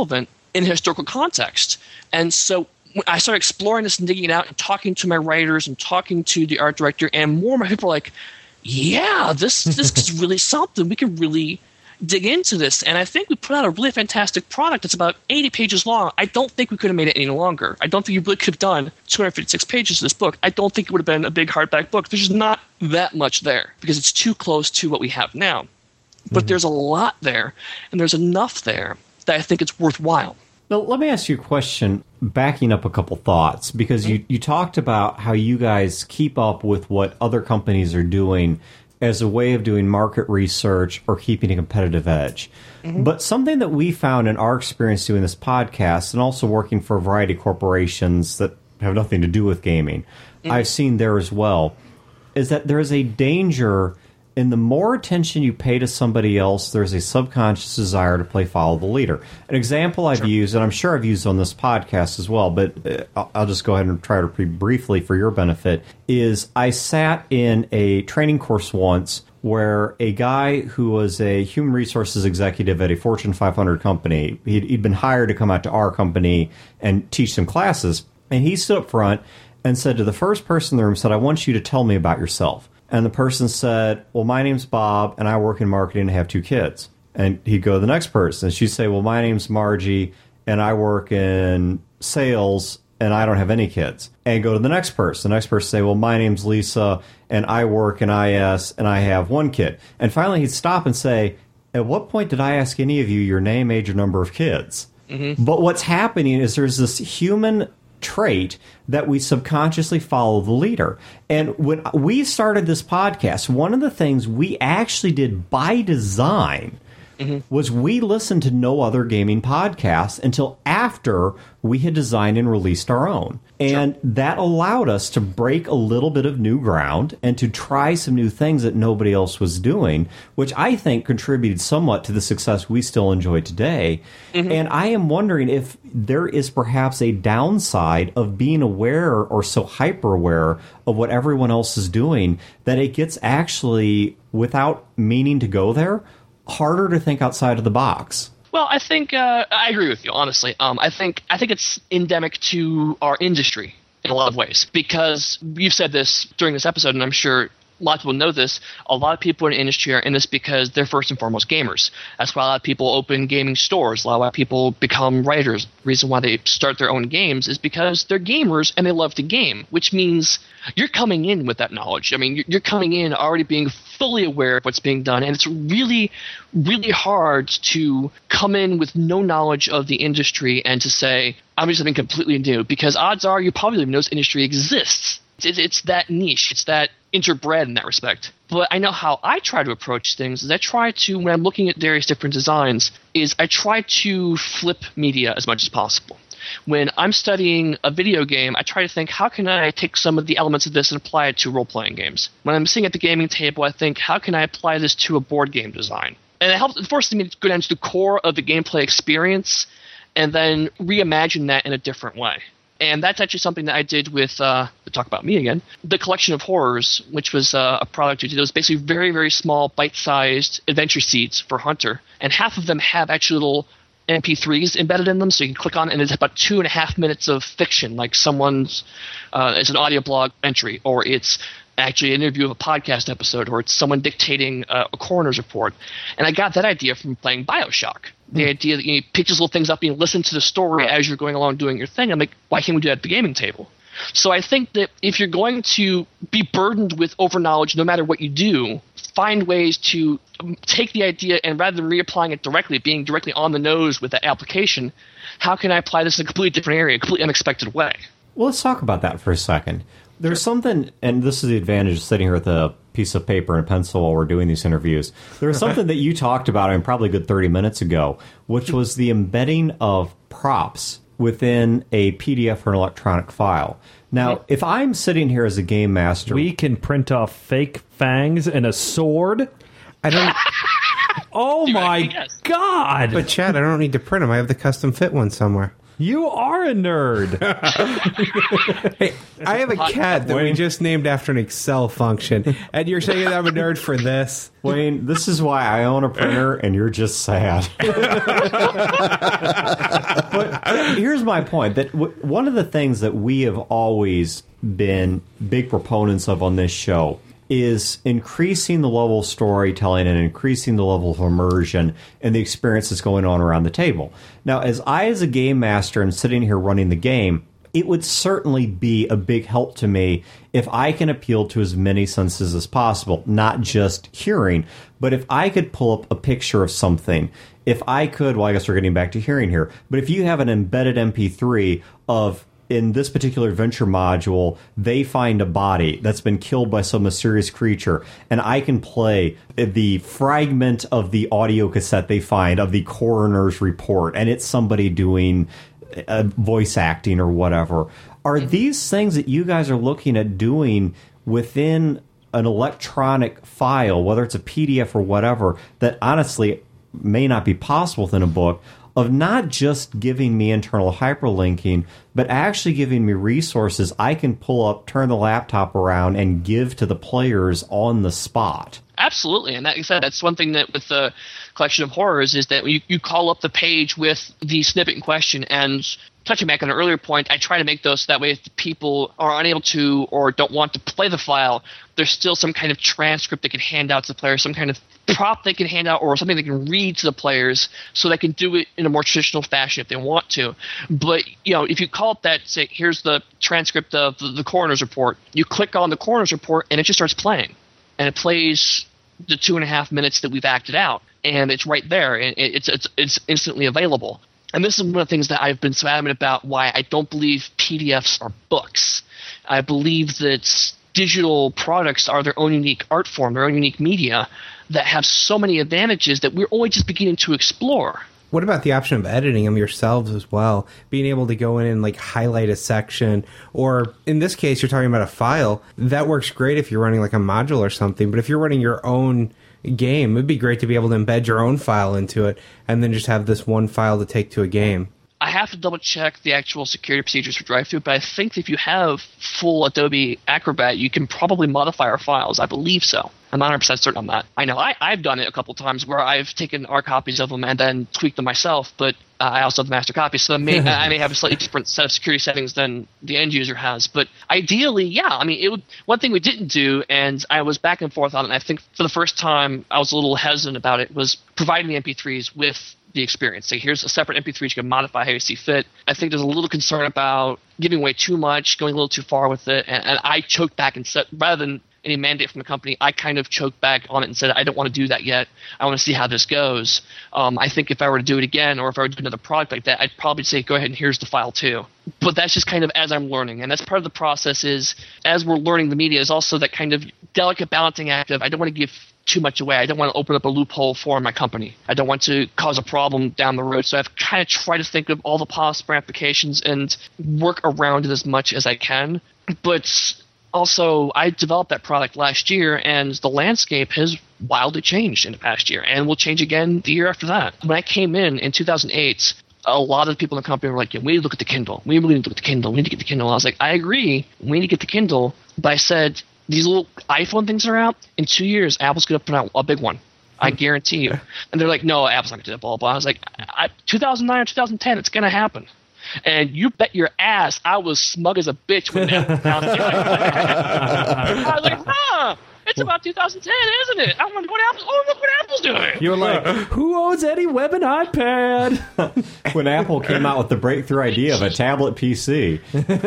in historical context. And so when I started exploring this and digging it out and talking to my writers and talking to the art director, and more and more people are like, yeah, this is really something. We can really dig into this. And I think we put out a really fantastic product that's about 80 pages long. I don't think we could have made it any longer. I don't think you really could have done 256 pages of this book. I don't think it would have been a big hardback book. There's just not that much there because it's too close to what we have now. But there's a lot there, and there's enough there that I think it's worthwhile. Now, let me ask you a question, backing up a couple thoughts, because you talked about how you guys keep up with what other companies are doing as a way of doing market research or keeping a competitive edge. But something that we found in our experience doing this podcast and also working for a variety of corporations that have nothing to do with gaming, I've seen there as well, is that there is a danger in the more attention you pay to somebody else, there's a subconscious desire to play follow the leader. An example I've used, and I'm sure I've used on this podcast as well, but I'll just go ahead and try to repeat briefly for your benefit, is I sat in a training course once where a guy who was a human resources executive at a Fortune 500 company, he'd been hired to come out to our company and teach some classes, and he stood up front and said to the first person in the room, said, I want you to tell me about yourself. And the person said, well, my name's Bob, and I work in marketing and have 2 kids. And he'd go to the next person, and she'd say, well, my name's Margie, and I work in sales, and I don't have any kids. And go to the next person. The next person say, well, my name's Lisa, and I work in IS, and I have 1 kid. And finally, he'd stop and say, at what point did I ask any of you your name, age, or number of kids? But what's happening is there's this human trait that we subconsciously follow the leader. And when we started this podcast, one of the things we actually did by design was we listened to no other gaming podcasts until after we had designed and released our own. And that allowed us to break a little bit of new ground and to try some new things that nobody else was doing, which I think contributed somewhat to the success we still enjoy today. And I am wondering if there is perhaps a downside of being aware or so hyper aware of what everyone else is doing that it gets actually, without meaning to go there, harder to think outside of the box. Well, I think I agree with you, honestly. I think it's endemic to our industry in a lot of ways, because you've said this during this episode, and I'm sure a lot of people know this. A lot of people in the industry are in this because they're first and foremost gamers. That's why a lot of people open gaming stores. A lot of people become writers. The reason why they start their own games is because they're gamers and they love to game, which means you're coming in with that knowledge. I mean, you're coming in already being fully aware of what's being done, and it's really, really hard to come in with no knowledge of the industry and to say, I'm doing something completely new, because odds are you probably don't even know this industry exists. It's that niche. It's that interbred in that respect. But I know how I try to approach things is I try to, when I'm looking at various different designs, is I try to flip media as much as possible. When I'm studying a video game, I try to think, how can I take some of the elements of this and apply it to role-playing games? When I'm sitting at the gaming table, I think, how can I apply this to a board game design? And it forces me to go down to the core of the gameplay experience and then reimagine that in a different way. And that's actually something that I did with, to talk about me again, the Collection of Horrors, which was a product we did. It was basically very, very small, bite-sized adventure seeds for Hunter. And half of them have actually little MP3s embedded in them, so you can click on it, and it's about 2.5 minutes of fiction, like someone's, it's an audio blog entry, or it's actually an interview of a podcast episode, or it's someone dictating a coroner's report. And I got that idea from playing BioShock. The idea that you pick these little things up and you listen to the story as you're going along doing your thing. I'm like, why can't we do that at the gaming table? So I think that if you're going to be burdened with overknowledge no matter what you do, find ways to take the idea and rather than reapplying it directly, being directly on the nose with that application, how can I apply this in a completely different area, a completely unexpected way? Well, let's talk about that for a second. There's something, and this is the advantage of sitting here with a piece of paper and pencil while we're doing these interviews. There's something that you talked about, probably a good 30 minutes ago, which was the embedding of props within a PDF or an electronic file. Now, if I'm sitting here as a game master... We can print off fake fangs and a sword? I don't. Oh my God! But Chad, I don't need to print them. I have the custom fit one somewhere. You are a nerd. Hey, I have a cat that we just named after an Excel function, and you're saying I'm a nerd for this? Wayne, this is why I own a printer, and you're just sad. But here's my point, that one of the things that we have always been big proponents of on this show is increasing the level of storytelling and increasing the level of immersion in the experience that's going on around the table. Now, as a game master and sitting here running the game, it would certainly be a big help to me if I can appeal to as many senses as possible, not just hearing, but if I could pull up a picture of something, if I could, well, I guess we're getting back to hearing here, but if you have an embedded MP3 of, in this particular adventure module, they find a body that's been killed by some mysterious creature, and I can play the fragment of the audio cassette they find of the coroner's report, and it's somebody doing voice acting or whatever. Are these things that you guys are looking at doing within an electronic file, whether it's a PDF or whatever, that honestly may not be possible within a book, of not just giving me internal hyperlinking, but actually giving me resources I can pull up, turn the laptop around, and give to the players on the spot? Absolutely, and like I said, that's one thing that with the collection of horrors is that you call up the page with the snippet in question. And touching back on an earlier point, I try to make those so that way if people are unable to or don't want to play the file, there's still some kind of transcript they can hand out to the players, some kind of prop they can hand out, or something they can read to the players so they can do it in a more traditional fashion if they want to. But if you call up that, say, here's the transcript of the coroner's report, you click on the coroner's report and it just starts playing, and it plays the 2.5 minutes that we've acted out, and it's right there, and it's instantly available. And this is one of the things that I've been so adamant about, why I don't believe PDFs are books. I believe that digital products are their own unique art form, their own unique media that have so many advantages that we're only just beginning to explore. What about the option of editing them yourselves as well? Being able to go in and like highlight a section, or in this case, you're talking about a file. That works great if you're running like a module or something, but if you're running your own game, it'd be great to be able to embed your own file into it and then just have this one file to take to a game. I have to double check the actual security procedures for drive-thru, but I think if you have full Adobe Acrobat, you can probably modify our files. I believe so. I'm not 100% certain on that. I know I've done it a couple times where I've taken our copies of them and then tweaked them myself, but I also have the master copy, so I may have a slightly different set of security settings than the end user has. But ideally, yeah. I mean, one thing we didn't do, and I was back and forth on it, and I think for the first time I was a little hesitant about it, was providing the MP3s with the experience. So here's a separate MP3 you can modify how you see fit. I think there's a little concern about giving away too much, going a little too far with it, and I choked back and said, rather than any mandate from the company, I kind of choked back on it and said, I don't want to do that yet. I want to see how this goes. I think if I were to do it again, or if I were to do another product like that, I'd probably say, go ahead and here's the file too. But that's just kind of as I'm learning. And that's part of the process is, as we're learning the media, is also that kind of delicate balancing act of, I don't want to give too much away. I don't want to open up a loophole for my company. I don't want to cause a problem down the road. So I've kind of tried to think of all the possible applications and work around it as much as I can. But also, I developed that product last year, and the landscape has wildly changed in the past year, and will change again the year after that. When I came in 2008, a lot of people in the company were like, we need to look at the Kindle. We really need to look at the Kindle. We need to get the Kindle. And I was like, I agree. We need to get the Kindle. But I said, these little iPhone things are out. In 2 years, Apple's going to put out a big one. I guarantee you. And they're like, no, Apple's not going to do that, blah, blah. I was like, 2009 or 2010, it's going to happen. And you bet your ass I was smug as a bitch when that announced it. I was like, it's about 2010, isn't it? I wonder what Apple's. Oh, look what Apple's doing. You're like, who owns Eddie Webb an iPad? When Apple came out with the breakthrough idea of a tablet PC.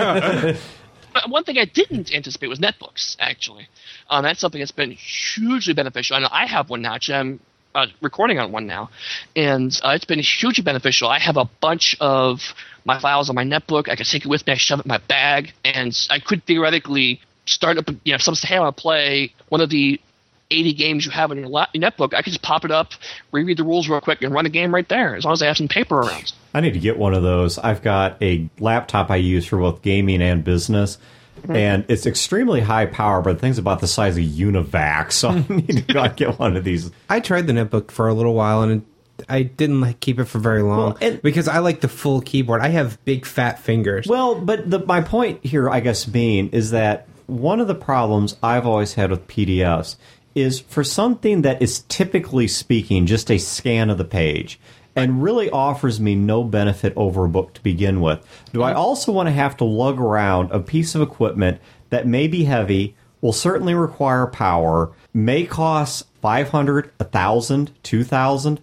But one thing I didn't anticipate was netbooks, actually. That's something that's been hugely beneficial. I know I have one now. Actually, I'm recording on one now, and it's been hugely beneficial. I have a bunch of my files on my netbook. I can take it with me. I shove it in my bag, and I could theoretically start up. Someone say, "Hey, I want to play one of the 80 games you have in your netbook." I could just pop it up, reread the rules real quick, and run a game right there, as long as I have some paper around. I need to get one of those. I've got a laptop I use for both gaming and business. And it's extremely high power, but the thing's about the size of UNIVAC, so I need to get one of these. I tried the netbook for a little while, and I didn't keep it for very long because I like the full keyboard. I have big fat fingers. Well, but my point here, I guess, being is that one of the problems I've always had with PDFs is for something that is typically speaking just a scan of the page and really offers me no benefit over a book to begin with. Do I also want to have to lug around a piece of equipment that may be heavy, will certainly require power, may cost $500, $1,000, $2,000,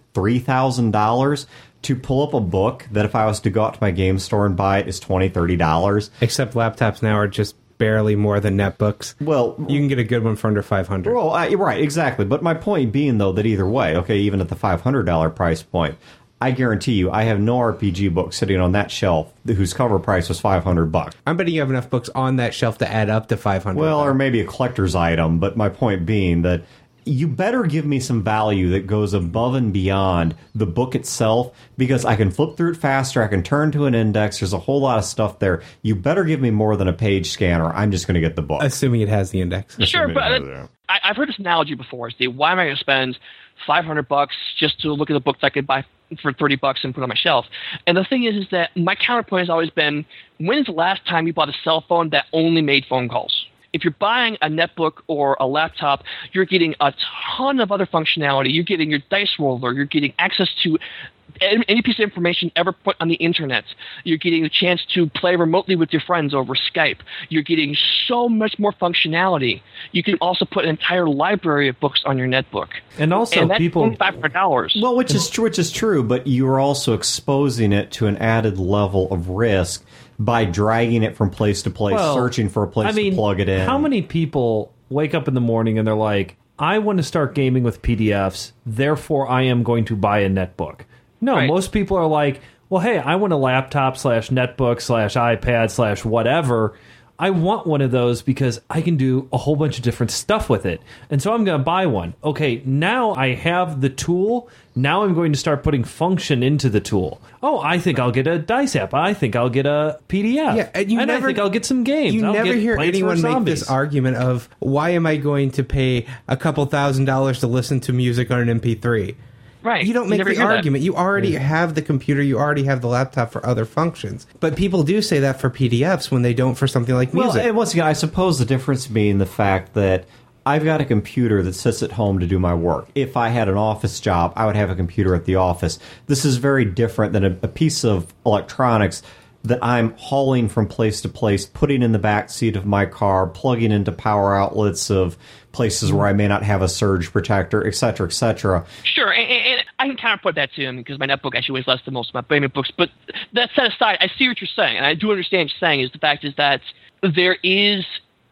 $3,000 to pull up a book that if I was to go out to my game store and buy it is $20, $30? Except laptops now are just barely more than netbooks. Well, you can get a good one for under $500. Well, right, exactly. But my point being, though, that either way, okay, even at the $500 price point, I guarantee you, I have no RPG book sitting on that shelf whose cover price was $500. I'm betting you have enough books on that shelf to add up to $500. Well, or maybe a collector's item. But my point being that you better give me some value that goes above and beyond the book itself, because I can flip through it faster, I can turn to an index, there's a whole lot of stuff there. You better give me more than a page scanner. I'm just going to get the book. Assuming it has the index. Sure, but I've heard this analogy before, Steve. Why am I going to spend $500 just to look at the books I could buy for $30 and put on my shelf? And the thing is that my counterpoint has always been, when's the last time you bought a cell phone that only made phone calls? If you're buying a netbook or a laptop, you're getting a ton of other functionality. You're getting your dice roller. You're getting access to any piece of information ever put on the internet. You're getting the chance to play remotely with your friends over Skype. You're getting so much more functionality. You can also put an entire library of books on your netbook. And also, that's people $500. Well, which is true, but you're also exposing it to an added level of risk by dragging it from place to place, searching for a place to plug it in. How many people wake up in the morning and they're like, I want to start gaming with PDFs, therefore I am going to buy a netbook? No, right. Most people are like, well, hey, I want a laptop / netbook / iPad / whatever. I want one of those because I can do a whole bunch of different stuff with it. And so I'm going to buy one. Okay, now I have the tool. Now I'm going to start putting function into the tool. Oh, I think I'll get a dice app. I think I'll get a PDF. Yeah, and I think I'll get some games. I'll never hear anyone make this argument of, why am I going to pay a couple $1,000s to listen to music on an MP3? Right. You don't make the argument. You already have the computer. You already have the laptop for other functions. But people do say that for PDFs when they don't for something like music. Well, and once again, I suppose the difference being the fact that I've got a computer that sits at home to do my work. If I had an office job, I would have a computer at the office. This is very different than a piece of electronics that I'm hauling from place to place, putting in the back seat of my car, plugging into power outlets of places where I may not have a surge protector, et cetera, et cetera. Sure, and I can counterpoint that to him because my netbook actually weighs less than most of my gaming books. But that set aside, I see what you're saying, and I do understand what you're saying. Is the fact is that there is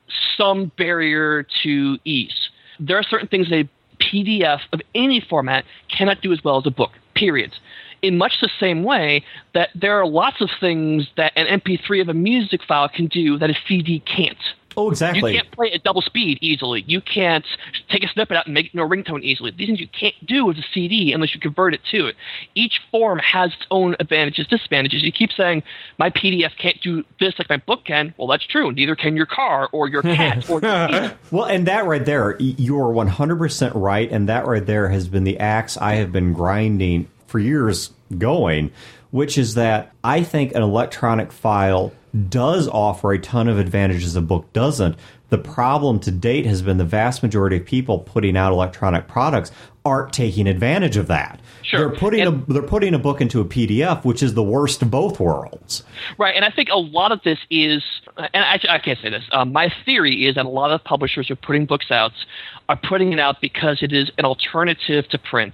some barrier to ease. There are certain things that a PDF of any format cannot do as well as a book, period. In much the same way that there are lots of things that an MP3 of a music file can do that a CD can't. Oh, exactly. You can't play at double speed easily. You can't take a snippet out and make it into a ringtone easily. These things you can't do with a CD unless you convert it to it. Each form has its own advantages, disadvantages. You keep saying, my PDF can't do this like my book can. Well, that's true. Neither can your car or your cat or your Well, and that right there, you're 100% right, and that right there has been the axe I have been grinding for years going, which is that I think an electronic file does offer a ton of advantages a book doesn't. The problem to date has been the vast majority of people putting out electronic products aren't taking advantage of that. Sure. They're putting a book into a PDF, which is the worst of both worlds. Right, and I think a lot of this is, and I can't say this, my theory is that a lot of publishers who are putting books out are putting it out because it is an alternative to print,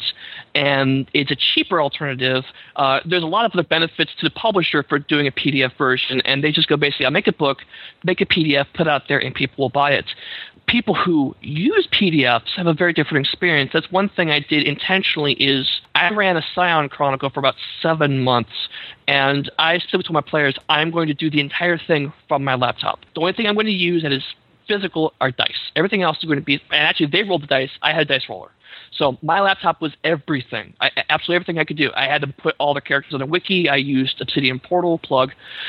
and it's a cheaper alternative. There's a lot of other benefits to the publisher for doing a PDF version, and they just go basically, I'll make a book, make a PDF, put it out there, and people will buy it. People who use PDFs have a very different experience. That's one thing I did intentionally is I ran a Scion Chronicle for about 7 months, and I simply told my players, I'm going to do the entire thing from my laptop. The only thing I'm going to use that is physical are dice. Everything else is going to be, and actually they rolled the dice, I had a dice roller. So my laptop was everything. Absolutely everything I could do. I had to put all the characters on a wiki. I used Obsidian Portal plug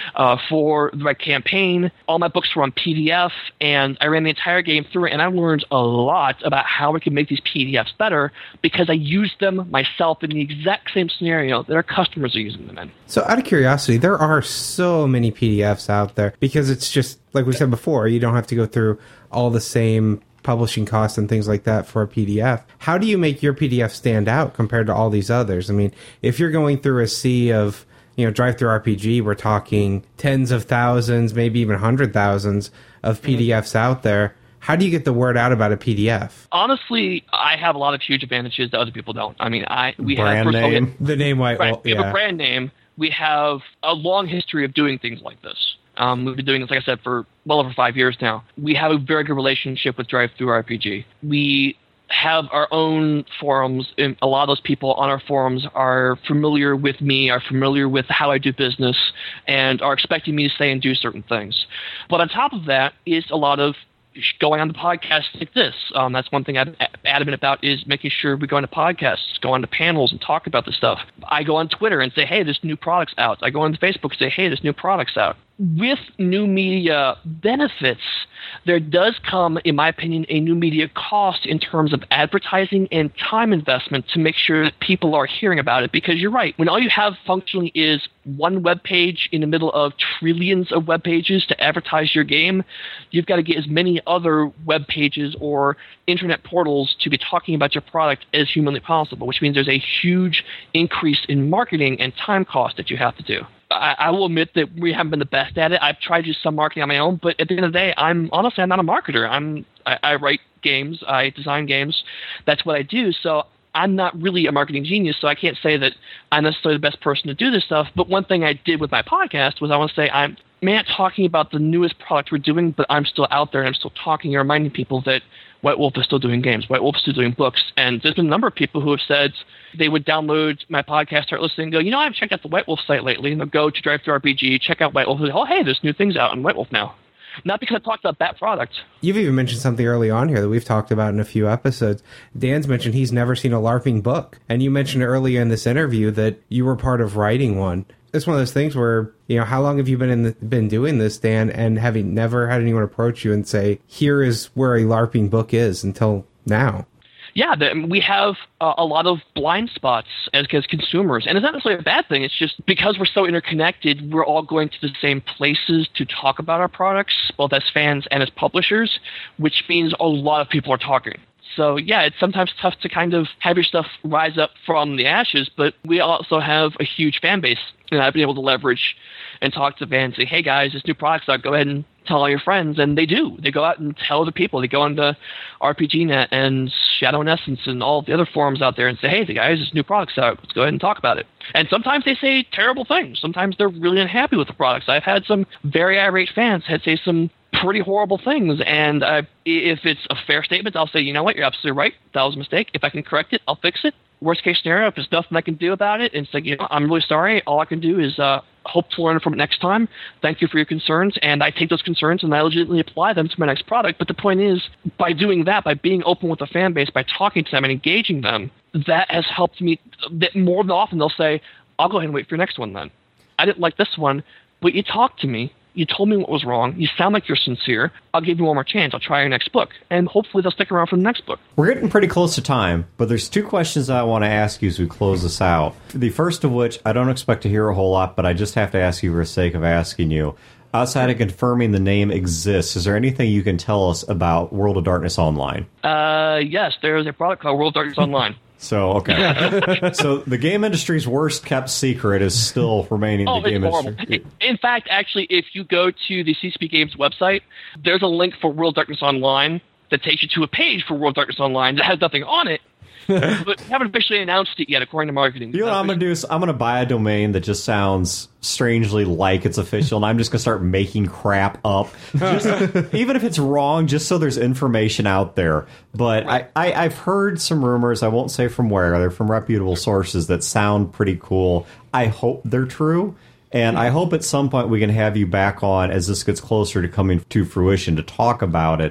for my campaign. All my books were on PDF, and I ran the entire game through it, and I learned a lot about how we could make these PDFs better because I used them myself in the exact same scenario that our customers are using them in. So out of curiosity, there are so many PDFs out there because it's just, like we said before, you don't have to go through all the same publishing costs and things like that for a PDF. How do you make your PDF stand out compared to all these others? I mean, if you're going through a sea of, Drive-Thru-RPG, we're talking tens of thousands, maybe even 100,000s of PDFs out there. How do you get the word out about a PDF? Honestly, I have a lot of huge advantages that other people don't. I mean, we brand have name. The name White Wolf. We have a brand name. We have a long history of doing things like this. We've been doing this, like I said, for well over 5 years now. We have a very good relationship with Drive-Thru-RPG. We have our own forums, and a lot of those people on our forums are familiar with me, are familiar with how I do business, and are expecting me to say and do certain things. But on top of that is a lot of going on the podcasts like this. That's one thing I'm adamant about, is making sure we go into podcasts, go onto panels and talk about this stuff. I go on Twitter and say, hey, this new product's out. I go on Facebook and say, hey, this new product's out. With new media benefits, there does come, in my opinion, a new media cost in terms of advertising and time investment to make sure that people are hearing about it. Because you're right, when all you have functionally is one web page in the middle of trillions of web pages to advertise your game, you've got to get as many other web pages or internet portals to be talking about your product as humanly possible, which means there's a huge increase in marketing and time cost that you have to do. I will admit that we haven't been the best at it. I've tried to do some marketing on my own, but at the end of the day, I'm not a marketer. I write games, I design games. That's what I do. So I'm not really a marketing genius, so I can't say that I'm necessarily the best person to do this stuff. But one thing I did with my podcast was I want to say I'm not talking about the newest product we're doing, but I'm still out there and I'm still talking and reminding people that White Wolf is still doing games. White Wolf is still doing books. And there's been a number of people who have said they would download my podcast, start listening, and go, I haven't checked out the White Wolf site lately. And they'll go to Drive-Thru-RPG, check out White Wolf, and oh, hey, there's new things out on White Wolf now. Not because I talked about that product. You've even mentioned something early on here that we've talked about in a few episodes. Dan's mentioned he's never seen a LARPing book. And you mentioned earlier in this interview that you were part of writing one. It's one of those things where, how long have you been doing this, Dan, and having never had anyone approach you and say, here is where a LARPing book is until now? Yeah, we have a lot of blind spots as consumers. And it's not necessarily a bad thing. It's just because we're so interconnected, we're all going to the same places to talk about our products, both as fans and as publishers, which means a lot of people are talking. So, yeah, it's sometimes tough to kind of have your stuff rise up from the ashes, but we also have a huge fan base, and I've been able to leverage and talk to fans and say, hey, guys, this new product's out. Go ahead and tell all your friends. And they do. They go out and tell other people. They go onto RPGNet and Shadow and Essence and all the other forums out there and say, hey, guys, this new product's out. Let's go ahead and talk about it. And sometimes they say terrible things. Sometimes they're really unhappy with the products. I've had some very irate fans say some pretty horrible things, and if it's a fair statement, I'll say, you know what, you're absolutely right, that was a mistake. If I can correct it, I'll fix it. Worst case scenario, if there's nothing I can do about it, and it's like, I'm really sorry, all I can do is hope to learn from it next time. Thank you for your concerns, and I take those concerns and I legitimately apply them to my next product. But the point is, by doing that, by being open with the fan base, by talking to them and engaging them, that has helped me. That more than often they'll say, I'll go ahead and wait for your next one then. I didn't like this one, but you talked to me. You told me what was wrong. You sound like you're sincere. I'll give you one more chance. I'll try your next book. And hopefully they'll stick around for the next book. We're getting pretty close to time, but there's two questions I want to ask you as we close this out. The first of which, I don't expect to hear a whole lot, but I just have to ask you for the sake of asking you. Outside of confirming the name exists, is there anything you can tell us about World of Darkness Online? Yes, there's a product called World of Darkness Online. So, okay. So the game industry's worst kept secret is still remaining the game industry. In fact, actually, if you go to the CCP Games website, there's a link for World of Darkness Online that takes you to a page for World of Darkness Online that has nothing on it. But we haven't officially announced it yet, according to marketing. You know what I'm going to do is I'm going to buy a domain that just sounds strangely like it's official, and I'm just going to start making crap up. Even if it's wrong, just so there's information out there. But right. I've heard some rumors, I won't say from where, they're from reputable sources that sound pretty cool. I hope they're true. And I hope at some point we can have you back on as this gets closer to coming to fruition to talk about it.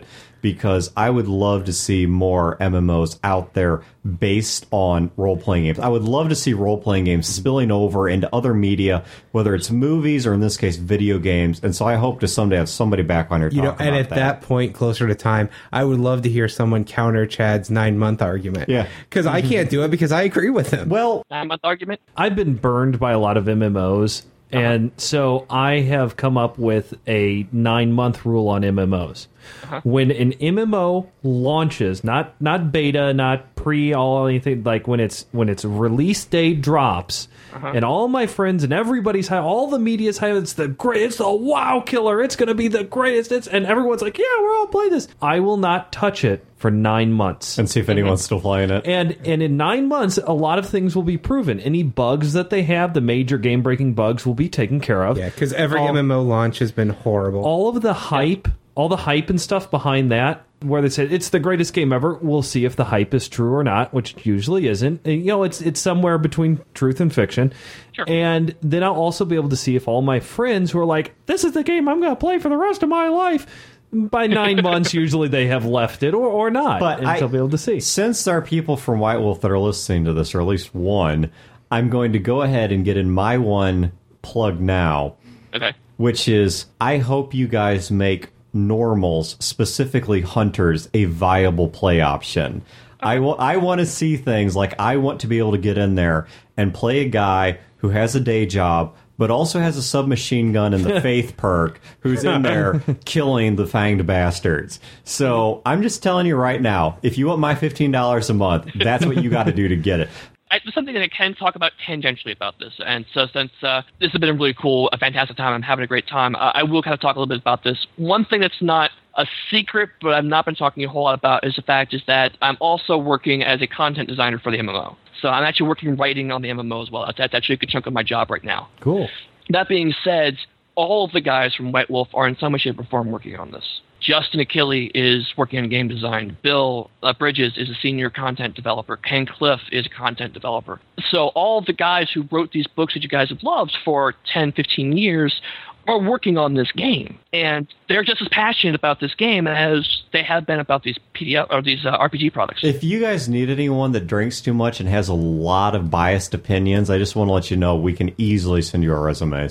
because I would love to see more MMOs out there based on role-playing games. I would love to see role-playing games spilling over into other media, whether it's movies or in this case video games. And so I hope to someday have somebody back on here talking about that. And at that point, closer to time, I would love to hear someone counter Chad's 9-month argument. Yeah. Because I can't do it because I agree with him. Well, 9-month argument. I've been burned by a lot of MMOs, and so I have come up with a 9-month rule on MMOs. When an MMO launches, not beta, not pre, all anything, like when its release date drops, and all my friends and everybody's high, all the media's high, it's the WoW killer, it's going to be the greatest, and everyone's like, yeah, we're all playing this. I will not touch it for 9 months. And see if anyone's still playing it. And in 9 months, a lot of things will be proven. Any bugs that they have, the major game-breaking bugs, will be taken care of. Yeah, because every MMO launch has been horrible. All of the hype, all the hype and stuff behind that, where they said it's the greatest game ever, we'll see if the hype is true or not, which usually isn't. You know, it's somewhere between truth and fiction. Sure. And then I'll also be able to see if all my friends who are like, this is the game I'm going to play for the rest of my life, by 9 months, usually they have left it or not. But and I'll be able to see. Since there are people from White Wolf that are listening to this, or at least one, I'm going to go ahead and get in my one plug now. Okay. Which is, I hope you guys make normals, specifically hunters, a viable play option. I want to see things like, I want to be able to get in there and play a guy who has a day job, but also has a submachine gun and the Faith perk, who's in there killing the fanged bastards. So I'm just telling you right now, if you want my $15 a month, that's what you got to do to get it. There's something that I can talk about tangentially about this. And so since this has been a really cool, a fantastic time, I'm having a great time, I will kind of talk a little bit about this. One thing that's not a secret, but I've not been talking a whole lot about, is the fact is that I'm also working as a content designer for the MMO. So I'm actually writing on the MMO as well. That's actually a good chunk of my job right now. Cool. That being said, all of the guys from White Wolf are in some way, shape, or form working on this. Justin Achille is working on game design. Bill Bridges is a senior content developer. Ken Cliff is a content developer. So all of the guys who wrote these books that you guys have loved for 10, 15 years are working on this game. And they're just as passionate about this game as they have been about these PDF or these RPG products. If you guys need anyone that drinks too much and has a lot of biased opinions, I just want to let you know we can easily send you our resumes.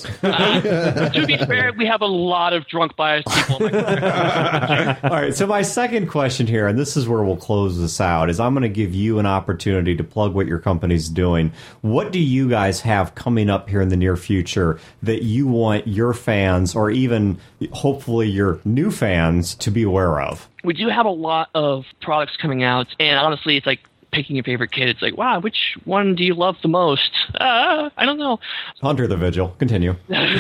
To be fair, we have a lot of drunk biased people. All right, so my second question here, and this is where we'll close this out, is I'm going to give you an opportunity to plug what your company's doing. What do you guys have coming up here in the near future that you want your fans, or even hopefully your new fans, to be aware of? We do have a lot of products coming out, and honestly, it's like picking your favorite kid. It's like, wow, which one do you love the most? I don't know. Hunter the Vigil. Continue.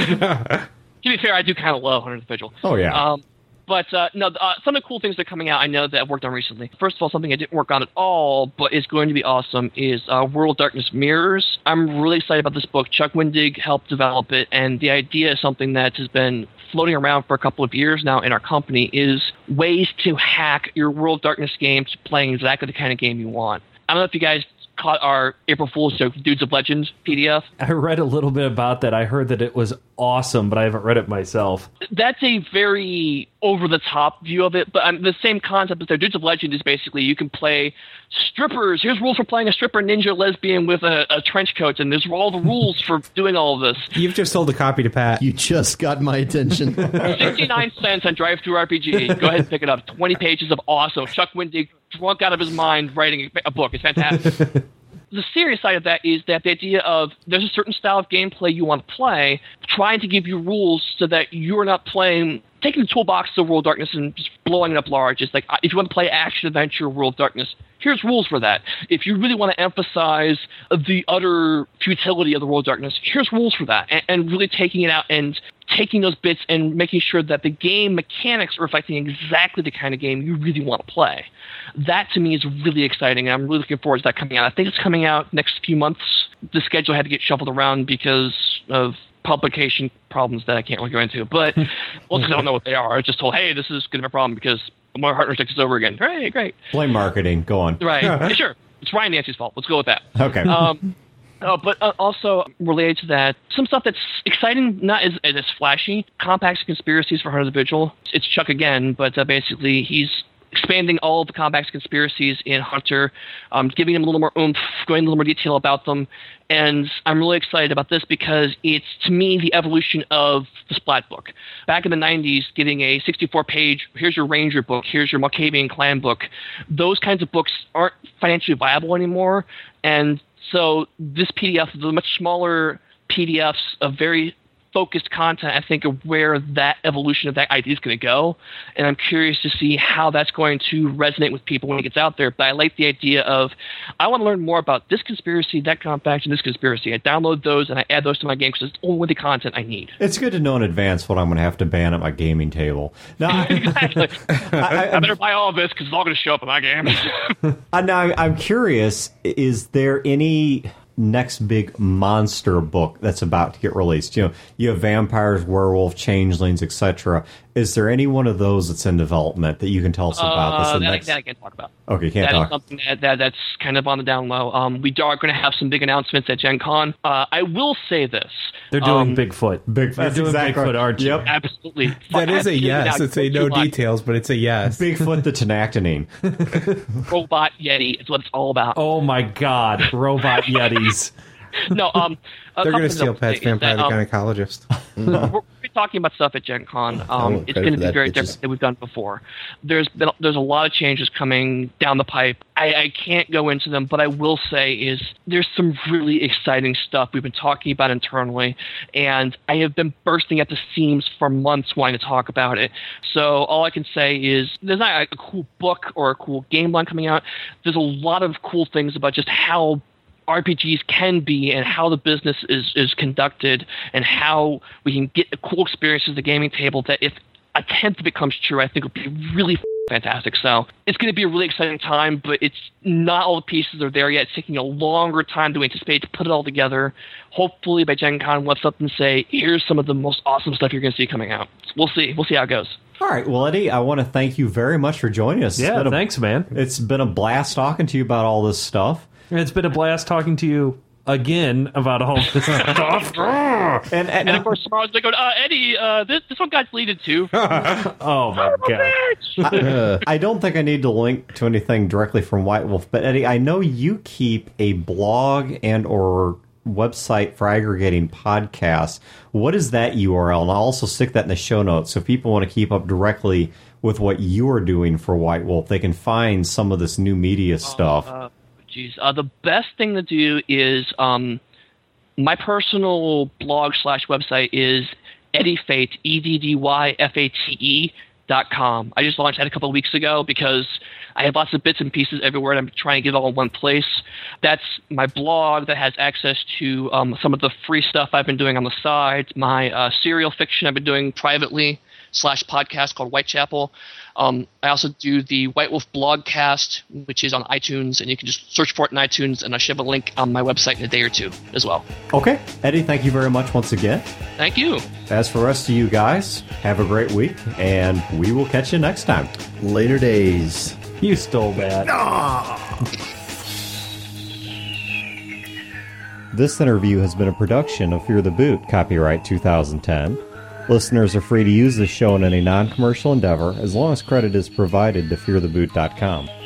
To be fair, I do kind of love Hunter the Vigil. Oh, yeah. But some of the cool things that are coming out, I know that I've worked on recently. First of all, something I didn't work on at all, but is going to be awesome, is World of Darkness Mirrors. I'm really excited about this book. Chuck Wendig helped develop it, and the idea is something that has been floating around for a couple of years now in our company, is ways to hack your World of Darkness game to playing exactly the kind of game you want. I don't know if you guys caught our April Fool's joke, Dudes of Legend PDF. I read a little bit about that. I heard that it was awesome, but I haven't read it myself. That's a very over-the-top view of it, but the same concept is there. Dudes of Legend is basically you can play strippers. Here's rules for playing a stripper, ninja, lesbian with a trench coat, and there's all the rules for doing all of this. You've just sold a copy to Pat. You just got my attention. 69 cents on DriveThruRPG. Go ahead and pick it up. 20 pages of awesome. Chuck Wendig, drunk out of his mind, writing a book. It's fantastic. The serious side of that is that the idea of there's a certain style of gameplay you want to play, trying to give you rules so that you're not playing, taking the toolbox of World of Darkness and just blowing it up large. It's like, if you want to play action adventure World of Darkness, here's rules for that. If you really want to emphasize the utter futility of the World of Darkness, here's rules for that. And really taking it out and taking those bits and making sure that the game mechanics are reflecting exactly the kind of game you really want to play. That, to me, is really exciting, and I'm really looking forward to that coming out. I think it's coming out next few months. The schedule had to get shuffled around because of publication problems that I can't really go into. But, well, because I don't know what they are. I was just told, hey, this is going to be a problem because my partner takes this over again. Hey, great. Blame marketing. Go on. Right. Yeah, sure. It's Ryan Nancy's fault. Let's go with that. Okay. But also related to that, some stuff that's exciting, not as flashy. Compacts and Conspiracies for Hunter the Vigil. It's Chuck again, but basically he's expanding all of the Combat conspiracies in Hunter, giving them a little more oomph, going a little more detail about them. And I'm really excited about this because it's, to me, the evolution of the Splat book. Back in the 90s, getting a 64-page, here's your Ranger book, here's your Malkavian clan book, those kinds of books aren't financially viable anymore. And so this PDF, the much smaller PDFs of very focused content, I think, of where that evolution of that idea is going to go. And I'm curious to see how that's going to resonate with people when it gets out there. But I like the idea of, I want to learn more about this conspiracy, that compact, and this conspiracy. I download those and I add those to my game because it's only the content I need. It's good to know in advance what I'm going to have to ban at my gaming table. Now, exactly. I better buy all of this because it's all going to show up in my game. Now, I'm curious, is there any next big monster book that's about to get released? You know, you have vampires, werewolf, changelings, etc. Is there any one of those that's in development that you can tell us about? That I can't talk about. Okay, can't talk. That is something that's kind of on the down low. We are going to have some big announcements at Gen Con. I will say this. They're doing Bigfoot. They're doing exactly Bigfoot, aren't you? Yep. Absolutely. That is a yes. It's a no details, but it's a yes. Bigfoot the Tenactinine. Robot Yeti is what it's all about. Oh my God, robot Yetis. No, they're going to steal Pat's Vampire the Gynecologist. We're talking about stuff at Gen Con. It's going to be very different than we've done before. There's a lot of changes coming down the pipe. I can't go into them, but I will say is there's some really exciting stuff we've been talking about internally, and I have been bursting at the seams for months wanting to talk about it. So all I can say is there's not a cool book or a cool game line coming out. There's a lot of cool things about just how RPGs can be and how the business is conducted and how we can get cool experiences at the gaming table that if a tenth of it comes true, I think would be really fantastic. So it's going to be a really exciting time, but it's not all the pieces are there yet. It's taking a longer time to anticipate to put it all together. Hopefully by Gen Con we'll have something to say, here's some of the most awesome stuff you're going to see coming out. We'll see. We'll see how it goes. All right. Well, Eddie, I want to thank you very much for joining us. Yeah, thanks, man. It's been a blast talking to you about all this stuff. It's been a blast talking to you again about all this stuff. and of course, tomorrow's going to go, Eddie, this one got deleted too. Oh, my God. I don't think I need to link to anything directly from White Wolf, but Eddie, I know you keep a blog and or website for aggregating podcasts. What is that URL? And I'll also stick that in the show notes. So if people want to keep up directly with what you're doing for White Wolf, they can find some of this new media stuff. The best thing to do is my personal blog / website is eddyfate, EDDYFATE.com. I just launched that a couple of weeks ago because I have lots of bits and pieces everywhere, and I'm trying to get it all in one place. That's my blog that has access to some of the free stuff I've been doing on the side, my serial fiction I've been doing privately / podcast called Whitechapel. I also do the White Wolf Blogcast, which is on iTunes, and you can just search for it in iTunes, and I should have a link on my website in a day or two as well. Okay. Eddie, thank you very much once again. Thank you. As for the rest of you guys, have a great week, and we will catch you next time. Later days. You stole that. This interview has been a production of Fear the Boot, copyright 2010. Listeners are free to use this show in any non-commercial endeavor as long as credit is provided to feartheboot.com.